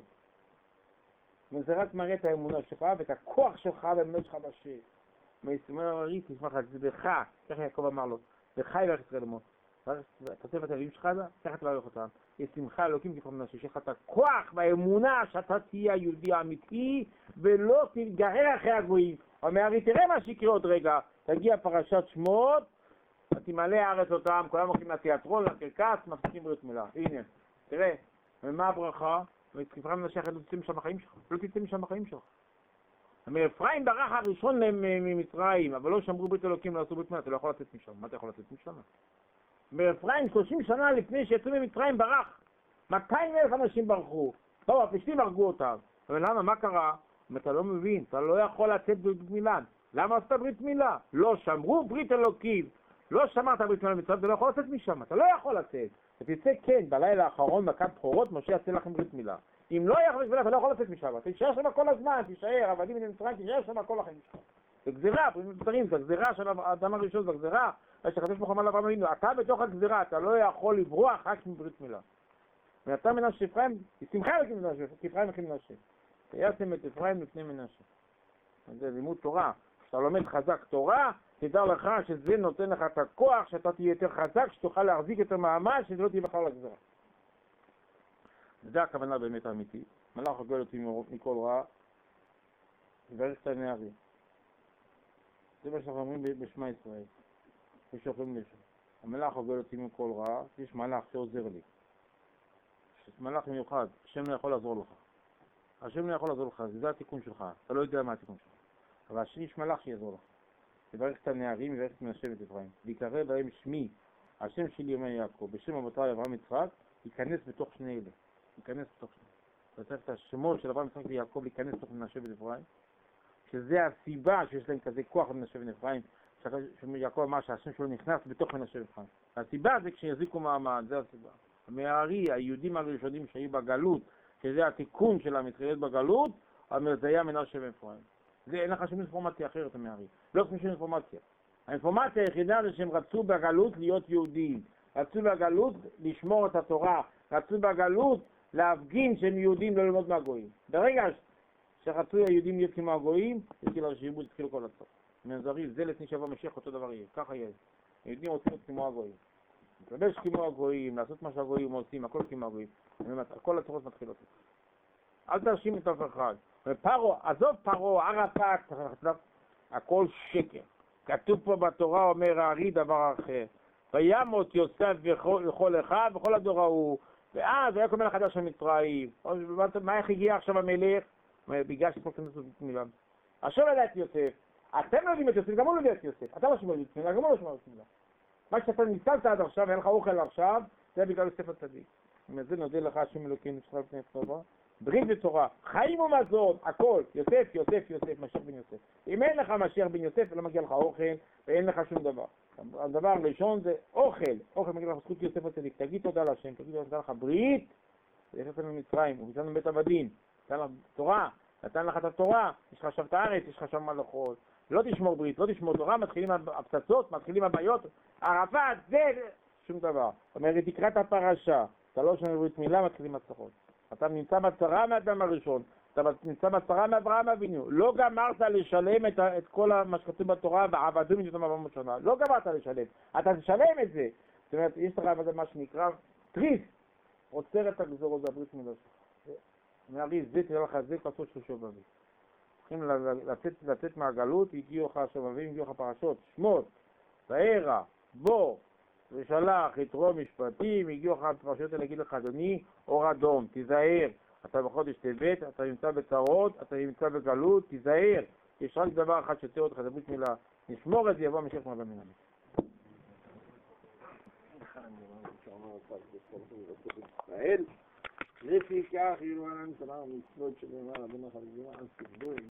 וזה רק מראה את האמונה שלך ואת הכוח שלך והאמונה שלך בשם. אומר, הרי תשמח לך, ככה יעקב אמר לו, לך יברך ישראל לאמור. תעשה את הילדים שלך, ככה תברך אותם. ישמחה אלוקים כפר מנשה, שיש לך את הכוח והאמונה שאתה תהיה היהודי האמיתי ולא תתגרר אחרי הגויים. אומר, הרי תראה מה שיקרה עוד רגע, תגיע פרשת שמות, תמלא הארץ אותם, כולם הולכים לתיאטרון, לקרקס, מפסיקים ברית מילה. הנה, תראה, ומה הברכה? וכפר מנשה אחרי לא תצא משם החיים שלך, לא תצא משם החיים שלך. אומר, אפרים ברח הראשון ממצרים, אבל לא שמרו ברית אלוקים, לא עשו ברית מילה, אתה לא יכול לצאת משם. מה אתה יכול לצאת משם? אומר, אפרים שלושים שנה לפני שיצאו ממצרים ברח. מאתיים אלף אנשים ברחו. טוב, הפלישתים הרגו אותם. אבל למה? מה קרה? אומר, אתה לא מבין, אתה לא יכול לצאת ברית מילה. למה עשית ברית מילה? לא שמרו ברית אלוקים. לא שמרת ברית מילה במצרים, אתה לא יכול לצאת משם. אתה לא יכול לצאת. אתה תצא כן, בלילה האחרון, מכת בכורות, משה יעשה לכם ברית מילה. אם לא יהיה ברית מילה, אתה לא יכול לצאת משם. תישאר שם כל הזמן, תישאר, עבדים ממצרים, תישאר שם כל החיים שלך. זה גזירה, זה גזירה של האדם הראשון, זה גזירה. שחדש מוחמד אברהם אבינו, אתה בתוך הגזירה, אתה לא יכול לברוח רק מברית מילה. ואתה מנשה אפרים, ישמחה אלוקים מנשה, אפרים וכי מנשה. תיישם את אפרים לפני מנשה. זה לימוד תורה. כשאתה לומד חזק תורה, תדע לך שזה נותן לך את הכוח, שאתה תהיה יותר חזק, שתוכל להחזיק יותר מעמד, שזה לא תהיה בכלל לגזירה. זה הכוונה באמת האמיתית. מלאך הגואל אותי מכל רע, וברך את הנערים. זה מה שאנחנו אומרים בשמע ישראל. ושוכרים לשם. המלאך הגואל אותי מכל רע, יש מלאך שעוזר לי. מלאך מיוחד, השם לא יכול לעזור לך. השם לא יכול לעזור לך, זה התיקון שלך. אתה לא יודע מה התיקון שלך. אבל השם יש מלאך שיעזור לך. תברך את הנערים, תברך את מנשה ואת אפרים. ויקרא בהם שמי, השם שלי אומר יעקב, בשם אבותיי אברהם יצחק, ייכנס בתוך שני אלה. ייכנס בתוך שני. אתה צריך את השמות של אברהם יצחק ויעקב להיכנס בתוך מנשה ואת אפרים. שזה הסיבה שיש להם כזה כוח למנשה ואת אפרים. שיעקב אמר שהשם שלו נכנס בתוך מנשה ואת אפרים. הסיבה זה כשיזיקו מעמד, זה הסיבה. המארי, היהודים הראשונים שהיו בגלות, שזה התיקון של המתחילות בגלות, אומר זה היה מנשה ואת אפרים. זה אין לך שום אינפורמציה אחרת, המארי. לא שום אינפורמציה. האינפורמציה היחידה זה שהם רצו בגלות להיות יהודים. רצו בגלות לשמור את התורה. רצו בגלות להפגין שהם יהודים לא ללמוד מהגויים. ברגע שרצו היהודים להיות כמו הגויים, התחילו הרשיבות, התחילו כל הצור. מנזרי, זה לפני שבוע משיח אותו דבר יהיה. ככה יהיה. היהודים רוצים להיות כמו הגויים. להתלבש כמו הגויים, לעשות מה שהגויים עושים, הכל כמו הגויים. כל הצורות מתחילות. אל תרשים את אף אחד. פרו, עזוב פרו, ערפאת, הכל שקר. כתוב פה בתורה, אומר הארי דבר אחר. וימות יוסף וכל אחד וכל הדור ההוא. ואז היה כל מלך חדש של מצרים. מה איך הגיע עכשיו המלך? בגלל שכל כנסת מילה. השם לא יודע את יוסף. אתם לא יודעים את יוסף, גם הוא לא יודע את יוסף. אתה לא שומע את מילה, גם הוא לא שומע את מילה. מה שאתה ניסלת עד עכשיו, אין לך אוכל עכשיו, זה בגלל יוסף הצדיק. זה נודה לך השם אלוקים נשחרר לפני פסובה. ברית ותורה, חיים ומזון, הכל, יוסף, יוסף, יוסף, משיח בן יוסף. אם אין לך משיח בן יוסף, לא מגיע לך אוכל, ואין לך שום דבר. הדבר הראשון זה אוכל, אוכל מגיע לך זכות יוסף הצדיק, תגיד תודה להשם, תגיד תודה לך ברית, ויחס לנו מצרים, וביצענו בית עבדים, ביצענו תורה, נתן לך את התורה, יש לך שם את הארץ, יש לך שם מלאכות. לא תשמור ברית, לא תשמור תורה, מתחילים הפצצות, מתחילים הבעיות, ערפאת, זה, שום דבר. זאת אומרת, תקרא את הפרשה, אתה לא שומר ברית מילה, מתחילים הצלחות. אתה נמצא בצרה מהאדם הראשון, אתה נמצא בצרה מאברהם אבינו, לא גמרת לשלם את, את כל מה שכתוב בתורה, ועבדו מנתון ארבע מאות שנה, לא גמרת לשלם, אתה תשלם את זה. זאת אומרת, יש לך מה שנקרא תריס, עוצר את הגזורות והברית מילה שלך. נעריס, זה תראה לך, זה פסות של שובבים. צריכים לצאת, לצאת מהגלות, הגיעו לך השובבים, הגיעו לך פרשות, שמות, וערה, בוא, ושלח, יתרו משפטים, הגיעו לך פרשות להגיד לך, אדוני, אור אדום, תיזהר, אתה בחודש טבת, אתה נמצא בצרות, אתה נמצא בגלות, תיזהר, יש רק דבר אחד שתראה אותך, זה ברית מילה, נשמור את זה, יבוא משיח מרבה מן המת. לפיכך יהיו לנו מצוות שנאמר רבנו חלקים על סגדורים